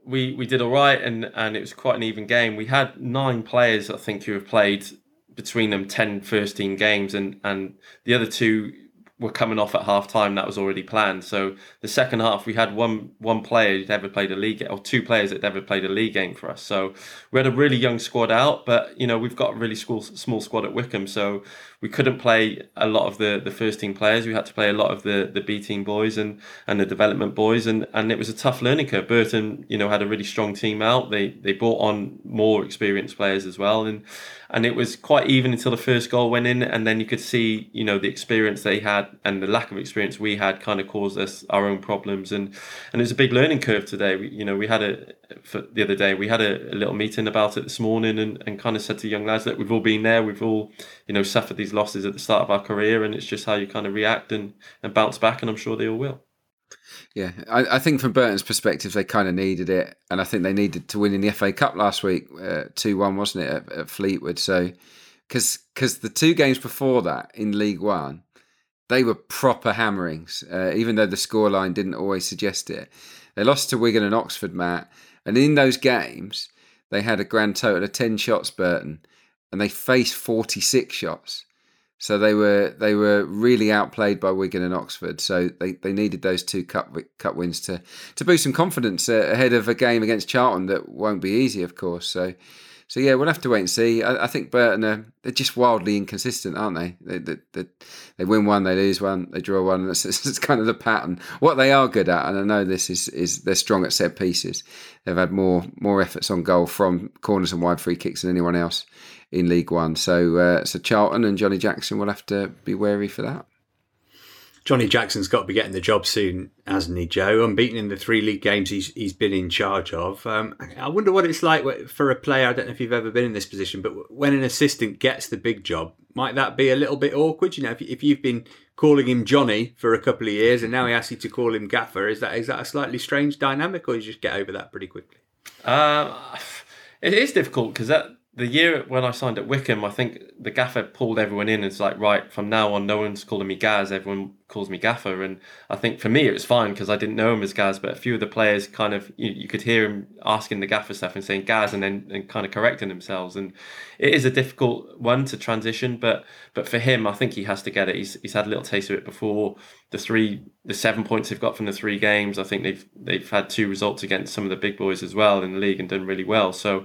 we did all right, and it was quite an even game. We had 9 players, I think, who have played between them 10 first team games, and the other 2 were coming off at half time. That was already planned. So the second half, we had one player who'd ever played a league, or 2 players that ever played a league game for us. So we had a really young squad out, but we've got a really small squad at Wycombe, so we couldn't play a lot of the first team players. We had to play a lot of the B team boys and the development boys, and it was a tough learning curve. Burton, had a really strong team out. They brought on more experienced players as well, and it was quite even until the first goal went in, and then you could see, the experience they had and the lack of experience we had kind of caused us our own problems, and it was a big learning curve today. We had the other day we had a little meeting about it this morning, and kind of said to young lads that we've all been there, we've all suffered these losses at the start of our career, and it's just how you kind of react and bounce back, and I'm sure they all will. Yeah, I think from Burton's perspective, they kind of needed it, and I think they needed to win in the FA Cup last week, 2-1, wasn't it, at Fleetwood? So, because the 2 games before that in League One, they were proper hammerings, even though the scoreline didn't always suggest it. They lost to Wigan and Oxford, Matt, and in those games, they had a grand total of 10 shots, Burton, and they faced 46 shots. So they were really outplayed by Wigan and Oxford. So they needed those 2 cup wins to boost some confidence ahead of a game against Charlton that won't be easy, of course. So yeah, we'll have to wait and see. I think Burton they're just wildly inconsistent, aren't they? They win one, they lose one, they draw one. That's kind of the pattern. What they are good at, and I know this is they're strong at set pieces. They've had more efforts on goal from corners and wide free kicks than anyone else in League One. So Charlton and Johnny Jackson will have to be wary for that. Johnny Jackson's got to be getting the job soon, hasn't he, Joe? Unbeaten in the 3 league games he's been in charge of. I wonder what it's like for a player. I don't know if you've ever been in this position, but when an assistant gets the big job, might that be a little bit awkward? If you've been calling him Johnny for a couple of years and now he asks you to call him Gaffer, is that a slightly strange dynamic, or you just get over that pretty quickly? It is difficult because the year when I signed at Wycombe, I think the gaffer pulled everyone in. It's like, right, from now on, no one's calling me Gaz, everyone calls me Gaffer. And I think for me, it was fine because I didn't know him as Gaz, but a few of the players kind of, you could hear him asking the gaffer stuff and saying Gaz and kind of correcting themselves. And it is a difficult one to transition, but for him, I think he has to get it. He's had a little taste of it before. The 7 points they've got from the 3 games, I think they've had 2 results against some of the big boys as well in the league and done really well. So,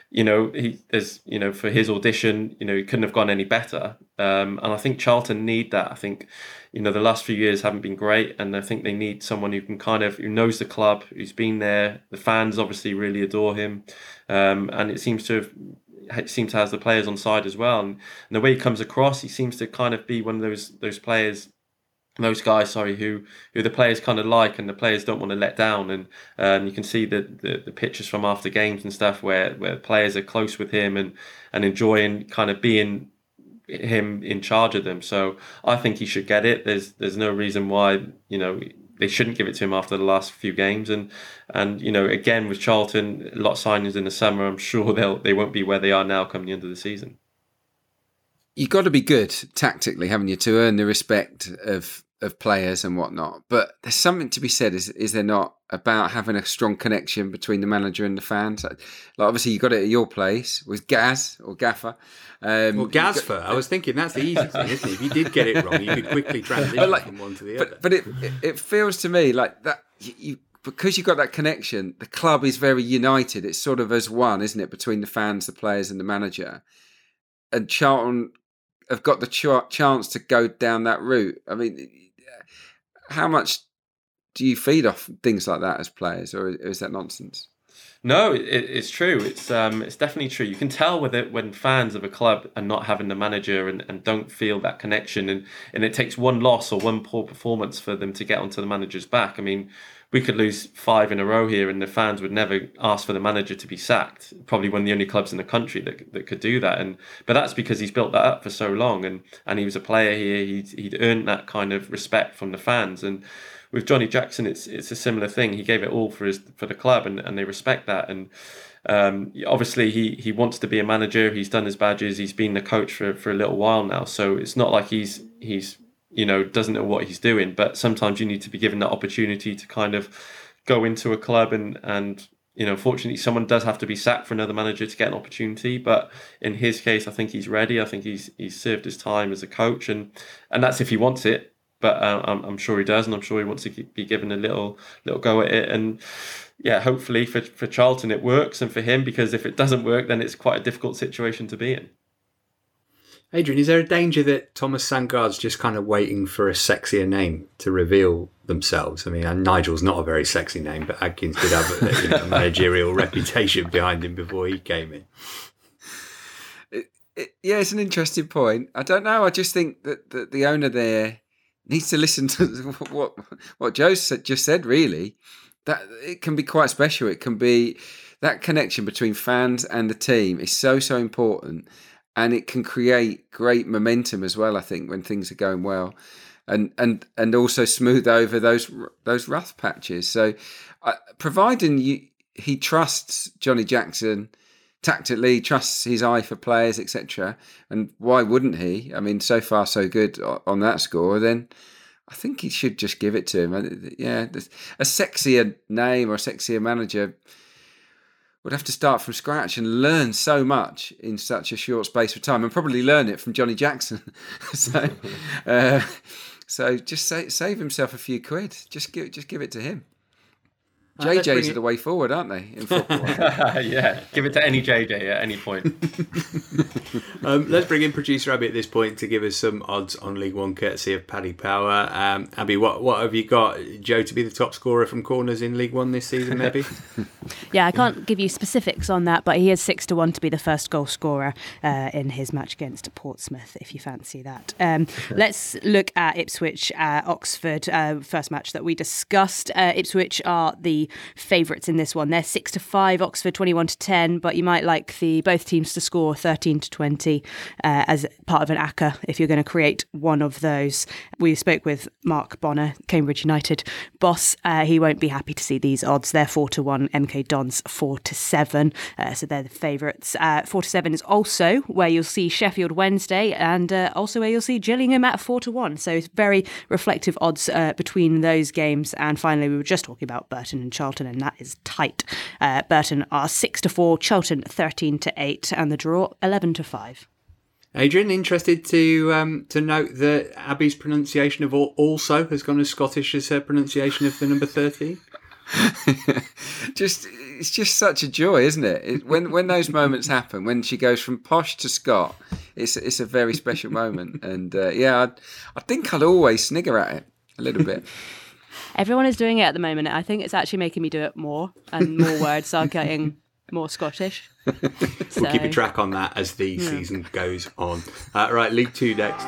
for his audition, he couldn't have gone any better. And I think Charlton need that. I think, the last few years haven't been great, and I think they need someone who can who knows the club, who's been there. The fans obviously really adore him, and it seems to have the players on side as well. And the way he comes across, he seems to kind of be one of those players. Those guys, who the players kind of like, and the players don't want to let down, and you can see the pictures from after games and stuff where players are close with him and enjoying kind of being him in charge of them. So I think he should get it. There's no reason why they shouldn't give it to him after the last few games, and again with Charlton, a lot of signings in the summer. I'm sure they won't be where they are now coming into the season. You've got to be good tactically, haven't you, to earn the respect of players and whatnot. But there's something to be said, is there not, about having a strong connection between the manager and the fans? Like obviously you got it at your place with Gaz or Gaffer. Well, Gazfer, I was thinking that's the easy thing, isn't it? If you did get it wrong, you could quickly transition from one to the other. But it feels to me like that because you've got that connection, the club is very united. It's sort of as one, isn't it, between the fans, the players and the manager. And Charlton have got the chance to go down that route. I mean, how much do you feed off things like that as players, or is that nonsense? No, it's true. It's definitely true. You can tell when fans of a club are not having the manager and don't feel that connection, and it takes one loss or one poor performance for them to get onto the manager's back. I mean, we could lose 5 in a row here and the fans would never ask for the manager to be sacked. Probably one of the only clubs in the country that could do that. But that's because he's built that up for so long, and he was a player here. He'd earned that kind of respect from the fans. And with Johnny Jackson, it's a similar thing. He gave it all for the club, and they respect that. And obviously he wants to be a manager. He's done his badges. He's been the coach for a little while now. So it's not like he's doesn't know what he's doing. But sometimes you need to be given that opportunity to kind of go into a club and Unfortunately, someone does have to be sacked for another manager to get an opportunity. But in his case, I think he's ready. I think he's served his time as a coach, and that's if he wants it. But I'm sure he does, and I'm sure he wants to be given a little go at it. And yeah, hopefully for Charlton it works, and for him, because if it doesn't work, then it's quite a difficult situation to be in. Adrian, is there a danger that Thomas Sandgaard's just kind of waiting for a sexier name to reveal themselves? I mean, and Nigel's not a very sexy name, but Adkins did have a managerial reputation behind him before he came in. Yeah, it's an interesting point. I don't know. I just think that the owner there needs to listen to what Joe just said, really. That it can be quite special. It can be that connection between fans and the team is so important. And it can create great momentum as well, I think, when things are going well, and also smooth over those rough patches. So, providing he trusts Johnny Jackson tactically, trusts his eye for players, etc. And why wouldn't he? I mean, so far so good on that score. Then I think he should just give it to him. Yeah, a sexier name or a sexier manager would have to start from scratch and learn so much in such a short space of time, and probably learn it from Johnny Jackson. So just save himself a few quid. Just give it to him. JJs are the way forward, aren't they, in football? Yeah, give it to any JJ at any point. Let's bring in producer Abby at this point to give us some odds on League One, courtesy of Paddy Power. Abby, what have you got? Joe to be the top scorer from corners in League One this season, maybe? Yeah, I can't give you specifics on that, but he is 6-1 to be the first goal scorer in his match against Portsmouth, if you fancy that. Let's look at Ipswich, Oxford, first match that we discussed. Ipswich are the favourites in this one. They're 6-5, Oxford 21-10, but you might like both teams to score 13-20 as part of an ACCA if you're going to create one of those. We spoke with Mark Bonner, Cambridge United boss. He won't be happy to see these odds. They're 4-1, MK Dons 4-7, so they're the favourites. 4-7 is also where you'll see Sheffield Wednesday, and also where you'll see Gillingham at 4-1. So it's very reflective odds between those games. And finally, we were just talking about Burton and Charlton, and that is tight. Burton are 6-4, Charlton 13-8, and the draw 11-5. Adrian, interested to note that Abby's pronunciation of also has gone as Scottish as her pronunciation of the number 13. It's just such a joy, isn't it? When those moments happen, when she goes from posh to Scot, it's a very special moment. And I think I'll always snigger at it a little bit. Everyone is doing it at the moment. I think it's actually making me do it more, and more words are getting more Scottish. We'll keep a track on that as the season goes on. Right, League Two next.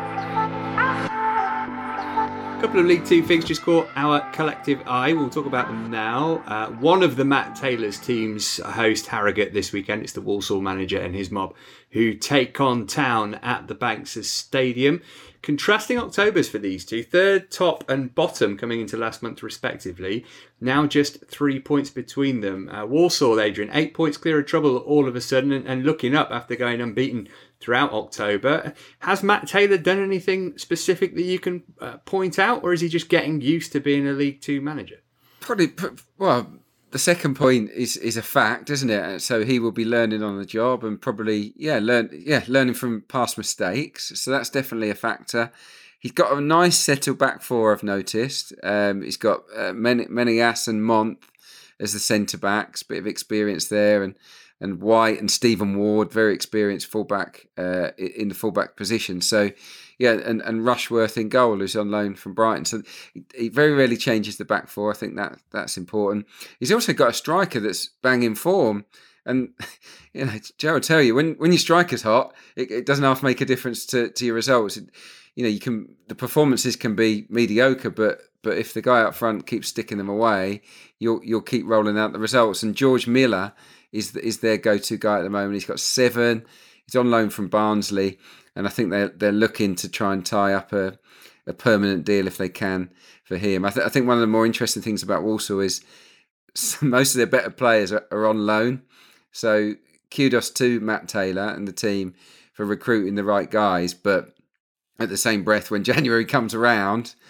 A couple of League Two fixtures caught our collective eye. We'll talk about them now. One of the Matt Taylor's teams host Harrogate this weekend. It's the Walsall manager and his mob who take on Town at the Banks' Stadium. Contrasting Octobers for these two. Third, top and bottom coming into last month respectively. Now just 3 points between them. Walsall, Adrian, 8 points clear of trouble all of a sudden and looking up after going unbeaten throughout October. Has Matt Taylor done anything specific that you can point out, or is he just getting used to being a League Two manager? Probably, well, the second point is a fact, isn't it? So he will be learning on the job and probably, learning from past mistakes. So that's definitely a factor. He's got a nice settled back four, I've noticed. He's got Menegas and Month as the centre backs, bit of experience there, and White and Stephen Ward, very experienced fullback in the fullback position. So, and Rushworth in goal, who's on loan from Brighton. So he very rarely changes the back four. I think that's important. He's also got a striker that's banging form. And, Joe will tell you, when your striker's hot, it doesn't half make a difference to your results. The performances can be mediocre, but if the guy up front keeps sticking them away, you'll keep rolling out the results. And George Miller is their go-to guy at the moment. He's got 7. He's on loan from Barnsley, and I think they're looking to try and tie up a permanent deal if they can for him. I think one of the more interesting things about Walsall is most of their better players are on loan. So kudos to Matt Taylor and the team for recruiting the right guys. But at the same breath, when January comes around,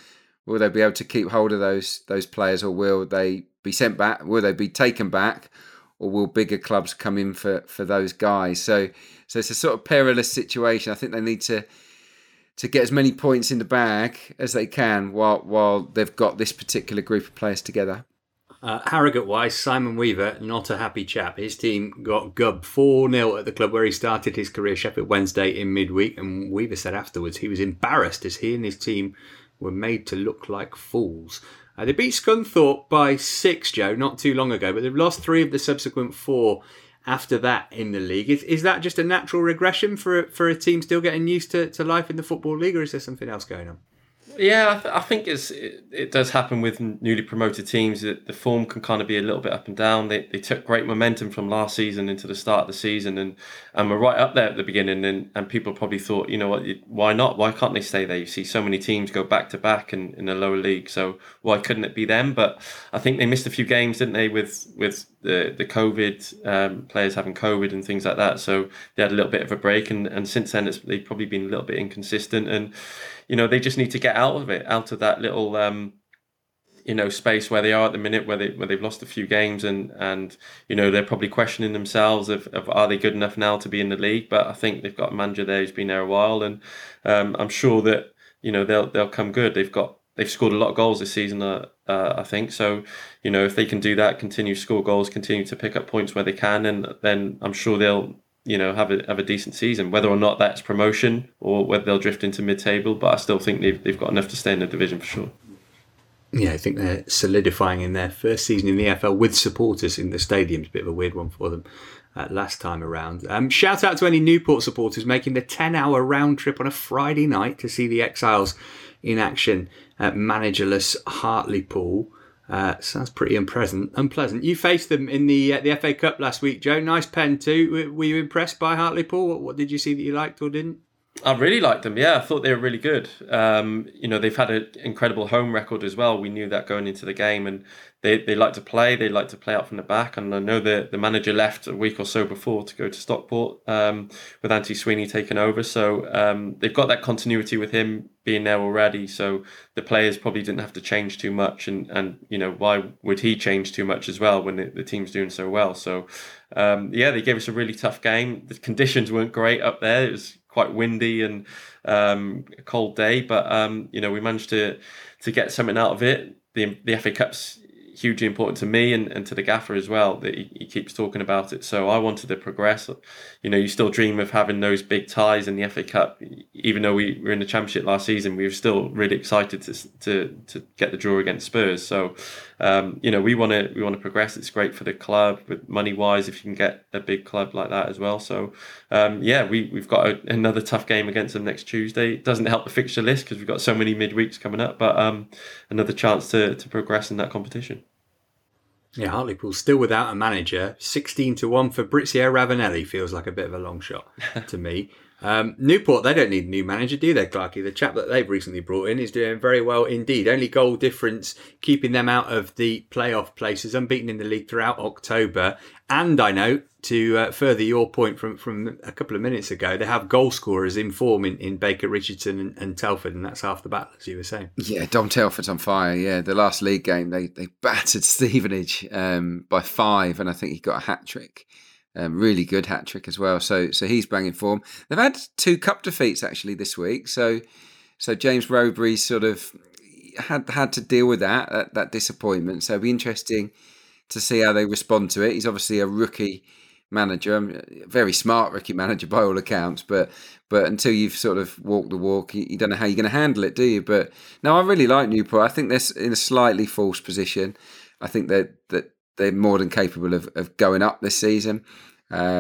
Will they be able to keep hold of those players, or will they be sent back? Will they be taken back, or will bigger clubs come in for those guys? So it's a sort of perilous situation. I think they need to get as many points in the bag as they can while they've got this particular group of players together. Harrogate-wise, Simon Weaver, not a happy chap. His team got gubbed 4-0 at the club where he started his career, Sheffield Wednesday, in midweek. And Weaver said afterwards he was embarrassed as he and his team were made to look like fools. They beat Scunthorpe by 6, Joe, not too long ago, but they've lost 3 of the subsequent 4 after that in the league. Is that just a natural regression for a team still getting used to life in the Football League, or is there something else going on? Yeah, I think it does happen with newly promoted teams. That the form can kind of be a little bit up and down. They took great momentum from last season into the start of the season, and were right up there at the beginning. And people probably thought, you know what, why not? Why can't they stay there? You see so many teams go back to back in the lower league. So why couldn't it be them? But I think they missed a few games, didn't they, with the COVID, players having COVID and things like that. So they had a little bit of a break, and since then they've probably been a little bit inconsistent. And they just need to get out of that little, space where they are at the minute, where they've lost a few games, and they're probably questioning themselves of are they good enough now to be in the league. But I think they've got a manager there who's been there a while, and I'm sure that they'll come good. They've scored a lot of goals this season, I think. So if they can do that, continue to score goals, continue to pick up points where they can, and then I'm sure they'll have a decent season, whether or not that's promotion or whether they'll drift into mid-table. But I still think they've got enough to stay in the division for sure. Yeah, I think they're solidifying in their first season in the EFL with supporters in the stadium. It's a bit of a weird one for them last time around. Shout out to any Newport supporters making the 10-hour round trip on a Friday night to see the Exiles in action at managerless Hartlepool. Sounds pretty unpleasant. You faced them in the FA Cup last week, Joe. Nice pen too. Were you impressed by Hartlepool? What did you see that you liked or didn't? I really liked them. Yeah, I thought they were really good. They've had an incredible home record as well. We knew that going into the game, and they like to play. They like to play out from the back. And I know the manager left a week or so before to go to Stockport with Andy Sweeney taking over. So they've got that continuity with him being there already. So the players probably didn't have to change too much. And why would he change too much as well when the team's doing so well? So they gave us a really tough game. The conditions weren't great up there. It was quite windy and a cold day, but we managed to get something out of it. The FA Cup's hugely important to me and to the gaffer as well, that he keeps talking about it. So I wanted to progress. You still dream of having those big ties in the FA Cup. Even though we were in the Championship last season, we were still really excited to get the draw against Spurs. So we want to progress. It's great for the club, but money wise, if you can get a big club like that as well. So we've got another tough game against them next Tuesday. It doesn't help the fixture list because we've got so many midweeks coming up, but another chance to progress in that competition. Yeah, Hartlepool's still without a manager. 16-1 for Fabrizio Ravanelli feels like a bit of a long shot to me. Newport, they don't need a new manager, do they, Clarky? The chap that they've recently brought in is doing very well indeed. Only goal difference keeping them out of the playoff places, unbeaten in the league throughout October. And I know, to further your point from a couple of minutes ago, they have goal scorers in form in Baker Richardson and Telford, and that's half the battle, as you were saying. Yeah, Dom Telford's on fire. Yeah, the last league game, they battered Stevenage by 5, and I think he got a hat-trick. Really good hat-trick as well. So he's banging form. They've had 2 cup defeats actually this week. So James Rowberry sort of had to deal with that disappointment. So it'll be interesting to see how they respond to it. He's obviously a rookie manager, a very smart rookie manager by all accounts. But until you've sort of walked the walk, you don't know how you're going to handle it, do you? But no, I really like Newport. I think they're in a slightly false position. I think that they're more than capable of going up this season. I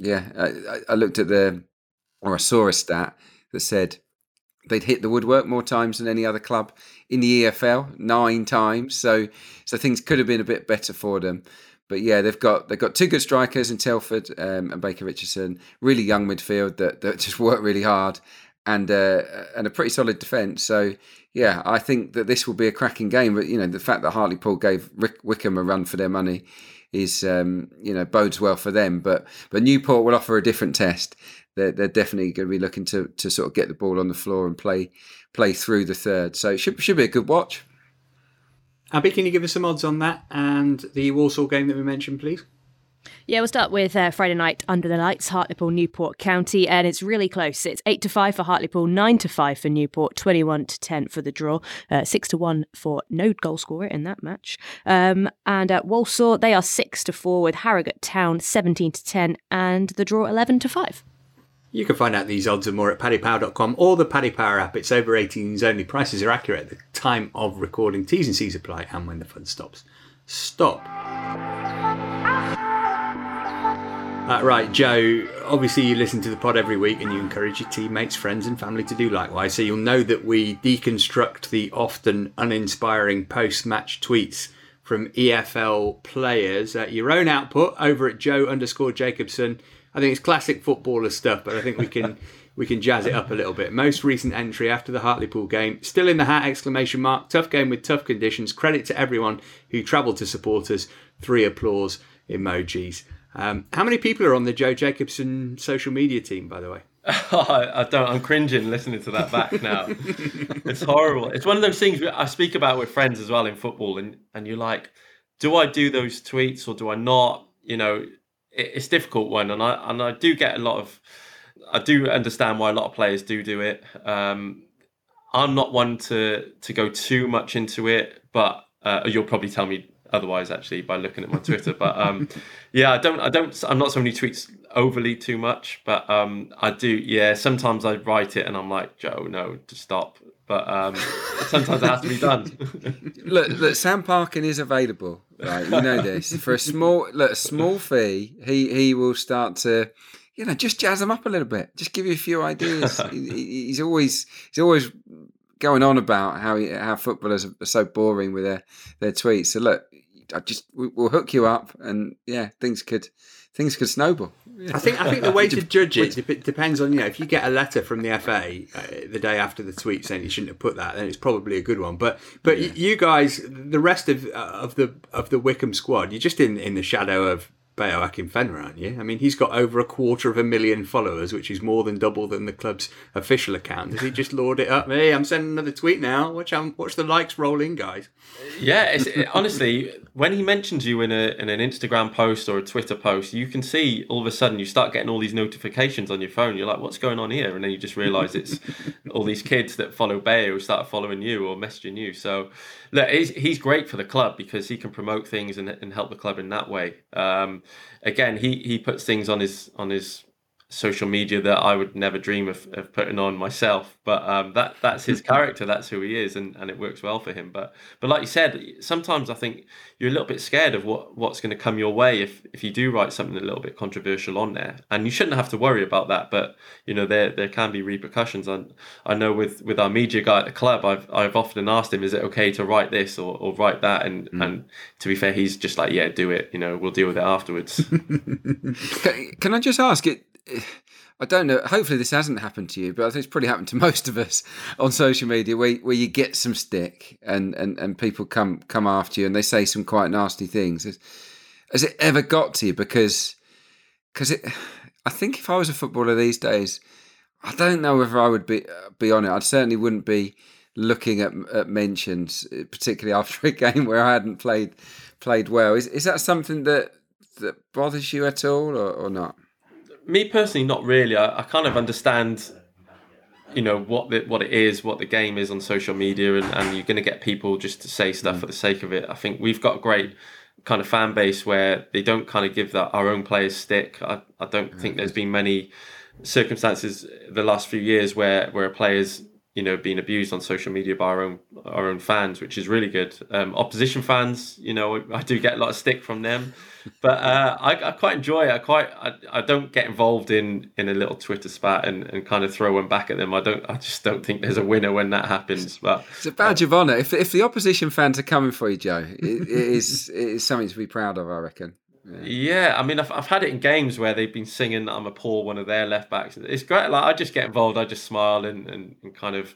looked at I saw a stat that said they'd hit the woodwork more times than any other club in the EFL, 9 times. So things could have been a bit better for them. But yeah, they've got 2 good strikers in Telford and Baker Richardson, really young midfield that just work really hard, and a pretty solid defence. So yeah, I think that this will be a cracking game. But the fact that Hartlepool gave Wickham a run for their money is bodes well for them. But Newport will offer a different test. they're definitely going to be looking to sort of get the ball on the floor and play through the third. So it should be a good watch. Abby, can you give us some odds on that and the Walsall game that we mentioned, please? Yeah, we'll start with Friday night under the lights, Hartlepool, Newport County, and it's really close. It's 8-5 for Hartlepool, 9-5 for Newport, 21-10 for the draw, 6-1 for no goal scorer in that match. And at Walsall, they are 6-4 with Harrogate Town, 17-10, and the draw 11-5. You can find out these odds and more at paddypower.com or the Paddy Power app. It's over 18s only. Prices are accurate at the time of recording. T's and C's apply, and when the fun stops. Stop. Right, Joe, obviously you listen to the pod every week and you encourage your teammates, friends and family to do likewise. So you'll know that we deconstruct the often uninspiring post-match tweets from EFL players. Your own output over at Joe_Jacobson. I think it's classic footballer stuff, but I think we can jazz it up a little bit. Most recent entry after the Hartlepool game. Still in the hat, exclamation mark. Tough game with tough conditions. Credit to everyone who travelled to support us. 3 applause emojis. How many people are on the Joe Jacobson social media team, by the way? I don't. I'm cringing listening to that back now. It's horrible. It's one of those things I speak about with friends as well in football, and you're like, do I do those tweets or do I not? You know, it's a difficult one, and I do get a lot of. I do understand why a lot of players do it. I'm not one to go too much into it, but you'll probably tell me otherwise actually by looking at my Twitter. But yeah, I'm not someone who tweets overly too much, but I do. Yeah, sometimes I write it and I'm like, Joe, no, to stop. But sometimes it has to be done. Look, Sam Parkin is available, right? You know this for a small fee. He will start to, just jazz them up a little bit. Just give you a few ideas. He's always going on about how footballers are so boring with their tweets. So look, we'll hook you up, and yeah, things could snowball. Yeah. I think the way to judge it depends on, if you get a letter from the FA the day after the tweet saying you shouldn't have put that, then it's probably a good one. But yeah. You guys, the rest of the Wycombe squad, you're just in the shadow of Bayo Akinfenwa, aren't you? I mean, he's got over 250,000 followers, which is more than double than the club's official account. Does he just lord it up? Hey, I'm sending another tweet now. Watch the likes roll in, guys. Yeah, honestly, when he mentions you in an Instagram post or a Twitter post, you can see all of a sudden you start getting all these notifications on your phone. You're like, what's going on here? And then you just realise it's all these kids that follow Bayo who start following you or messaging you. So look, he's great for the club because he can promote things and help the club in that way. Again, he puts things on his social media that I would never dream of putting on myself. But that's his character. That's who he is, and it works well for him. But like you said, sometimes I think you're a little bit scared of what's going to come your way if you do write something a little bit controversial on there. And you shouldn't have to worry about that. But there can be repercussions. And I know with our media guy at the club, I've often asked him, is it okay to write this or write that? And to be fair, he's just like, yeah, do it. We'll deal with it afterwards. Can I just ask it? I don't know. Hopefully this hasn't happened to you, but I think it's probably happened to most of us on social media where you get some stick and people come after you and they say some quite nasty things. Has it ever got to you? Because I think if I was a footballer these days, I don't know whether I would be on it. I certainly wouldn't be looking at mentions, particularly after a game where I hadn't played well. Is that something that bothers you at all or not? Me personally, not really. I kind of understand, what it is, what the game is on social media, and you're going to get people just to say stuff for the sake of it. I think we've got a great kind of fan base where they don't kind of give our own players stick. I don't think there's been many circumstances the last few years where a player's being abused on social media by our own fans, which is really good. Opposition fans, I do get a lot of stick from them. But I quite enjoy it. I don't get involved in a little Twitter spat and kind of throw one back at them. I just don't think there's a winner when that happens. But it's a badge of honour. If the opposition fans are coming for you, Joe, it is something to be proud of, I reckon. Yeah, I mean, I've had it in games where they've been singing that I'm a poor one of their left backs. It's great. Like I just get involved. I just smile and kind of,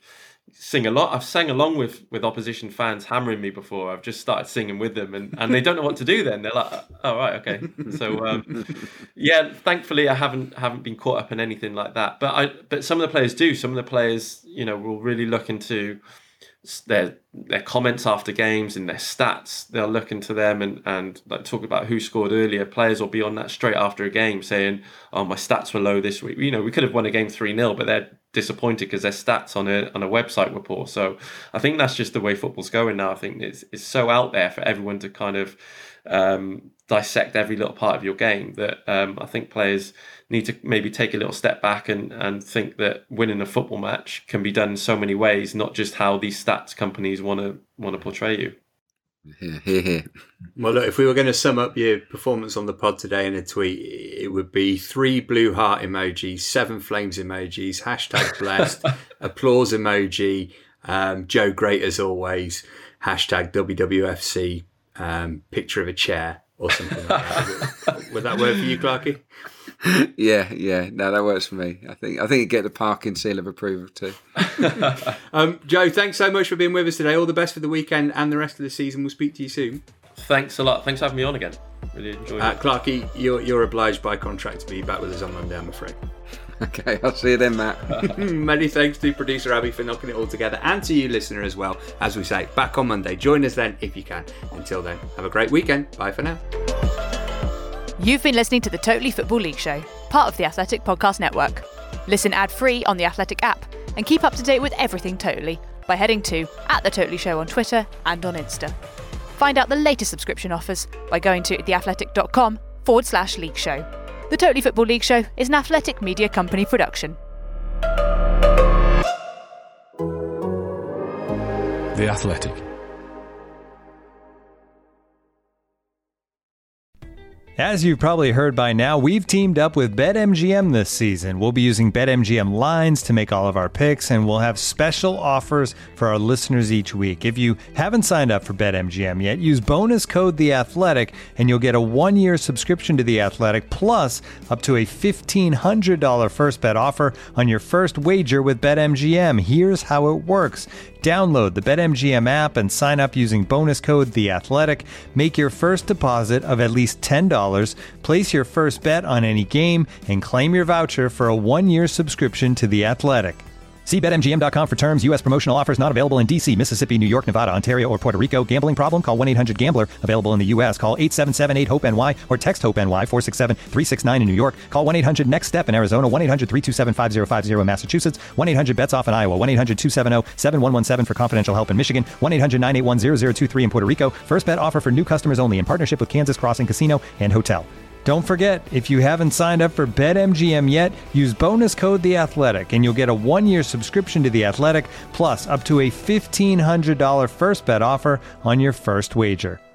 sing a lot. I've sang along with opposition fans hammering me before. I've just started singing with them, and they don't know what to do then. They're like, oh, right, okay. So, yeah, thankfully I haven't been caught up in anything like that. But some of the players do. Some of the players, will really look into their comments after games and their stats. They'll look into them and like talk about who scored earlier. Players will be on that straight after a game saying, oh, my stats were low this week. We could have won a game 3-0, but they're disappointed because their stats on a website were poor. So I think that's just the way football's going now. I think it's so out there for everyone to kind of dissect every little part of your game that I think players need to maybe take a little step back and think that winning a football match can be done in so many ways, not just how these stats companies want to portray you. Here. Well, look, if we were going to sum up your performance on the pod today in a tweet, it would be 3 blue heart emojis, 7 flames emojis, #blessed, applause emoji, Joe great as always, #WWFC, picture of a chair or something like that. Would that work for you, Clarky? Yeah. No, that works for me. I think it get the parking seal of approval too. Joe, thanks so much for being with us today. All the best for the weekend and the rest of the season. We'll speak to you soon. Thanks a lot. Thanks for having me on again. Really enjoyed it. Clarky, you're obliged by contract to be back with us on Monday, I'm afraid. Okay, I'll see you then, Matt. Many thanks to producer Abby for knocking it all together, and to you, listener, as well. As we say, back on Monday. Join us then if you can. Until then, have a great weekend. Bye for now. You've been listening to the Totally Football League Show, part of the Athletic Podcast Network. Listen ad-free on the Athletic app and keep up to date with everything Totally by heading to @TheTotally Show on Twitter and on Insta. Find out the latest subscription offers by going to theathletic.com/league show. The Totally Football League Show is an Athletic Media Company production. The Athletic. As you've probably heard by now, we've teamed up with BetMGM this season. We'll be using BetMGM lines to make all of our picks, and we'll have special offers for our listeners each week. If you haven't signed up for BetMGM yet, use bonus code The Athletic, and you'll get a 1-year subscription to The Athletic, plus up to a $1,500 first bet offer on your first wager with BetMGM. Here's how it works. Download the BetMGM app and sign up using bonus code The Athletic. Make your first deposit of at least $10. Place your first bet on any game and claim your voucher for a 1-year subscription to The Athletic. See BetMGM.com for terms. U.S. promotional offers not available in D.C., Mississippi, New York, Nevada, Ontario, or Puerto Rico. Gambling problem? Call 1-800-GAMBLER. Available in the U.S. Call 877-8-HOPE-NY or text HOPE-NY 467-369 in New York. Call 1-800-NEXT-STEP in Arizona. 1-800-327-5050 in Massachusetts. 1-800-BETS-OFF in Iowa. 1-800-270-7117 for confidential help in Michigan. 1-800-981-0023 in Puerto Rico. First bet offer for new customers only in partnership with Kansas Crossing Casino and Hotel. Don't forget, if you haven't signed up for BetMGM yet, use bonus code The Athletic, and you'll get a 1-year subscription to The Athletic, plus up to a $1,500 first bet offer on your first wager.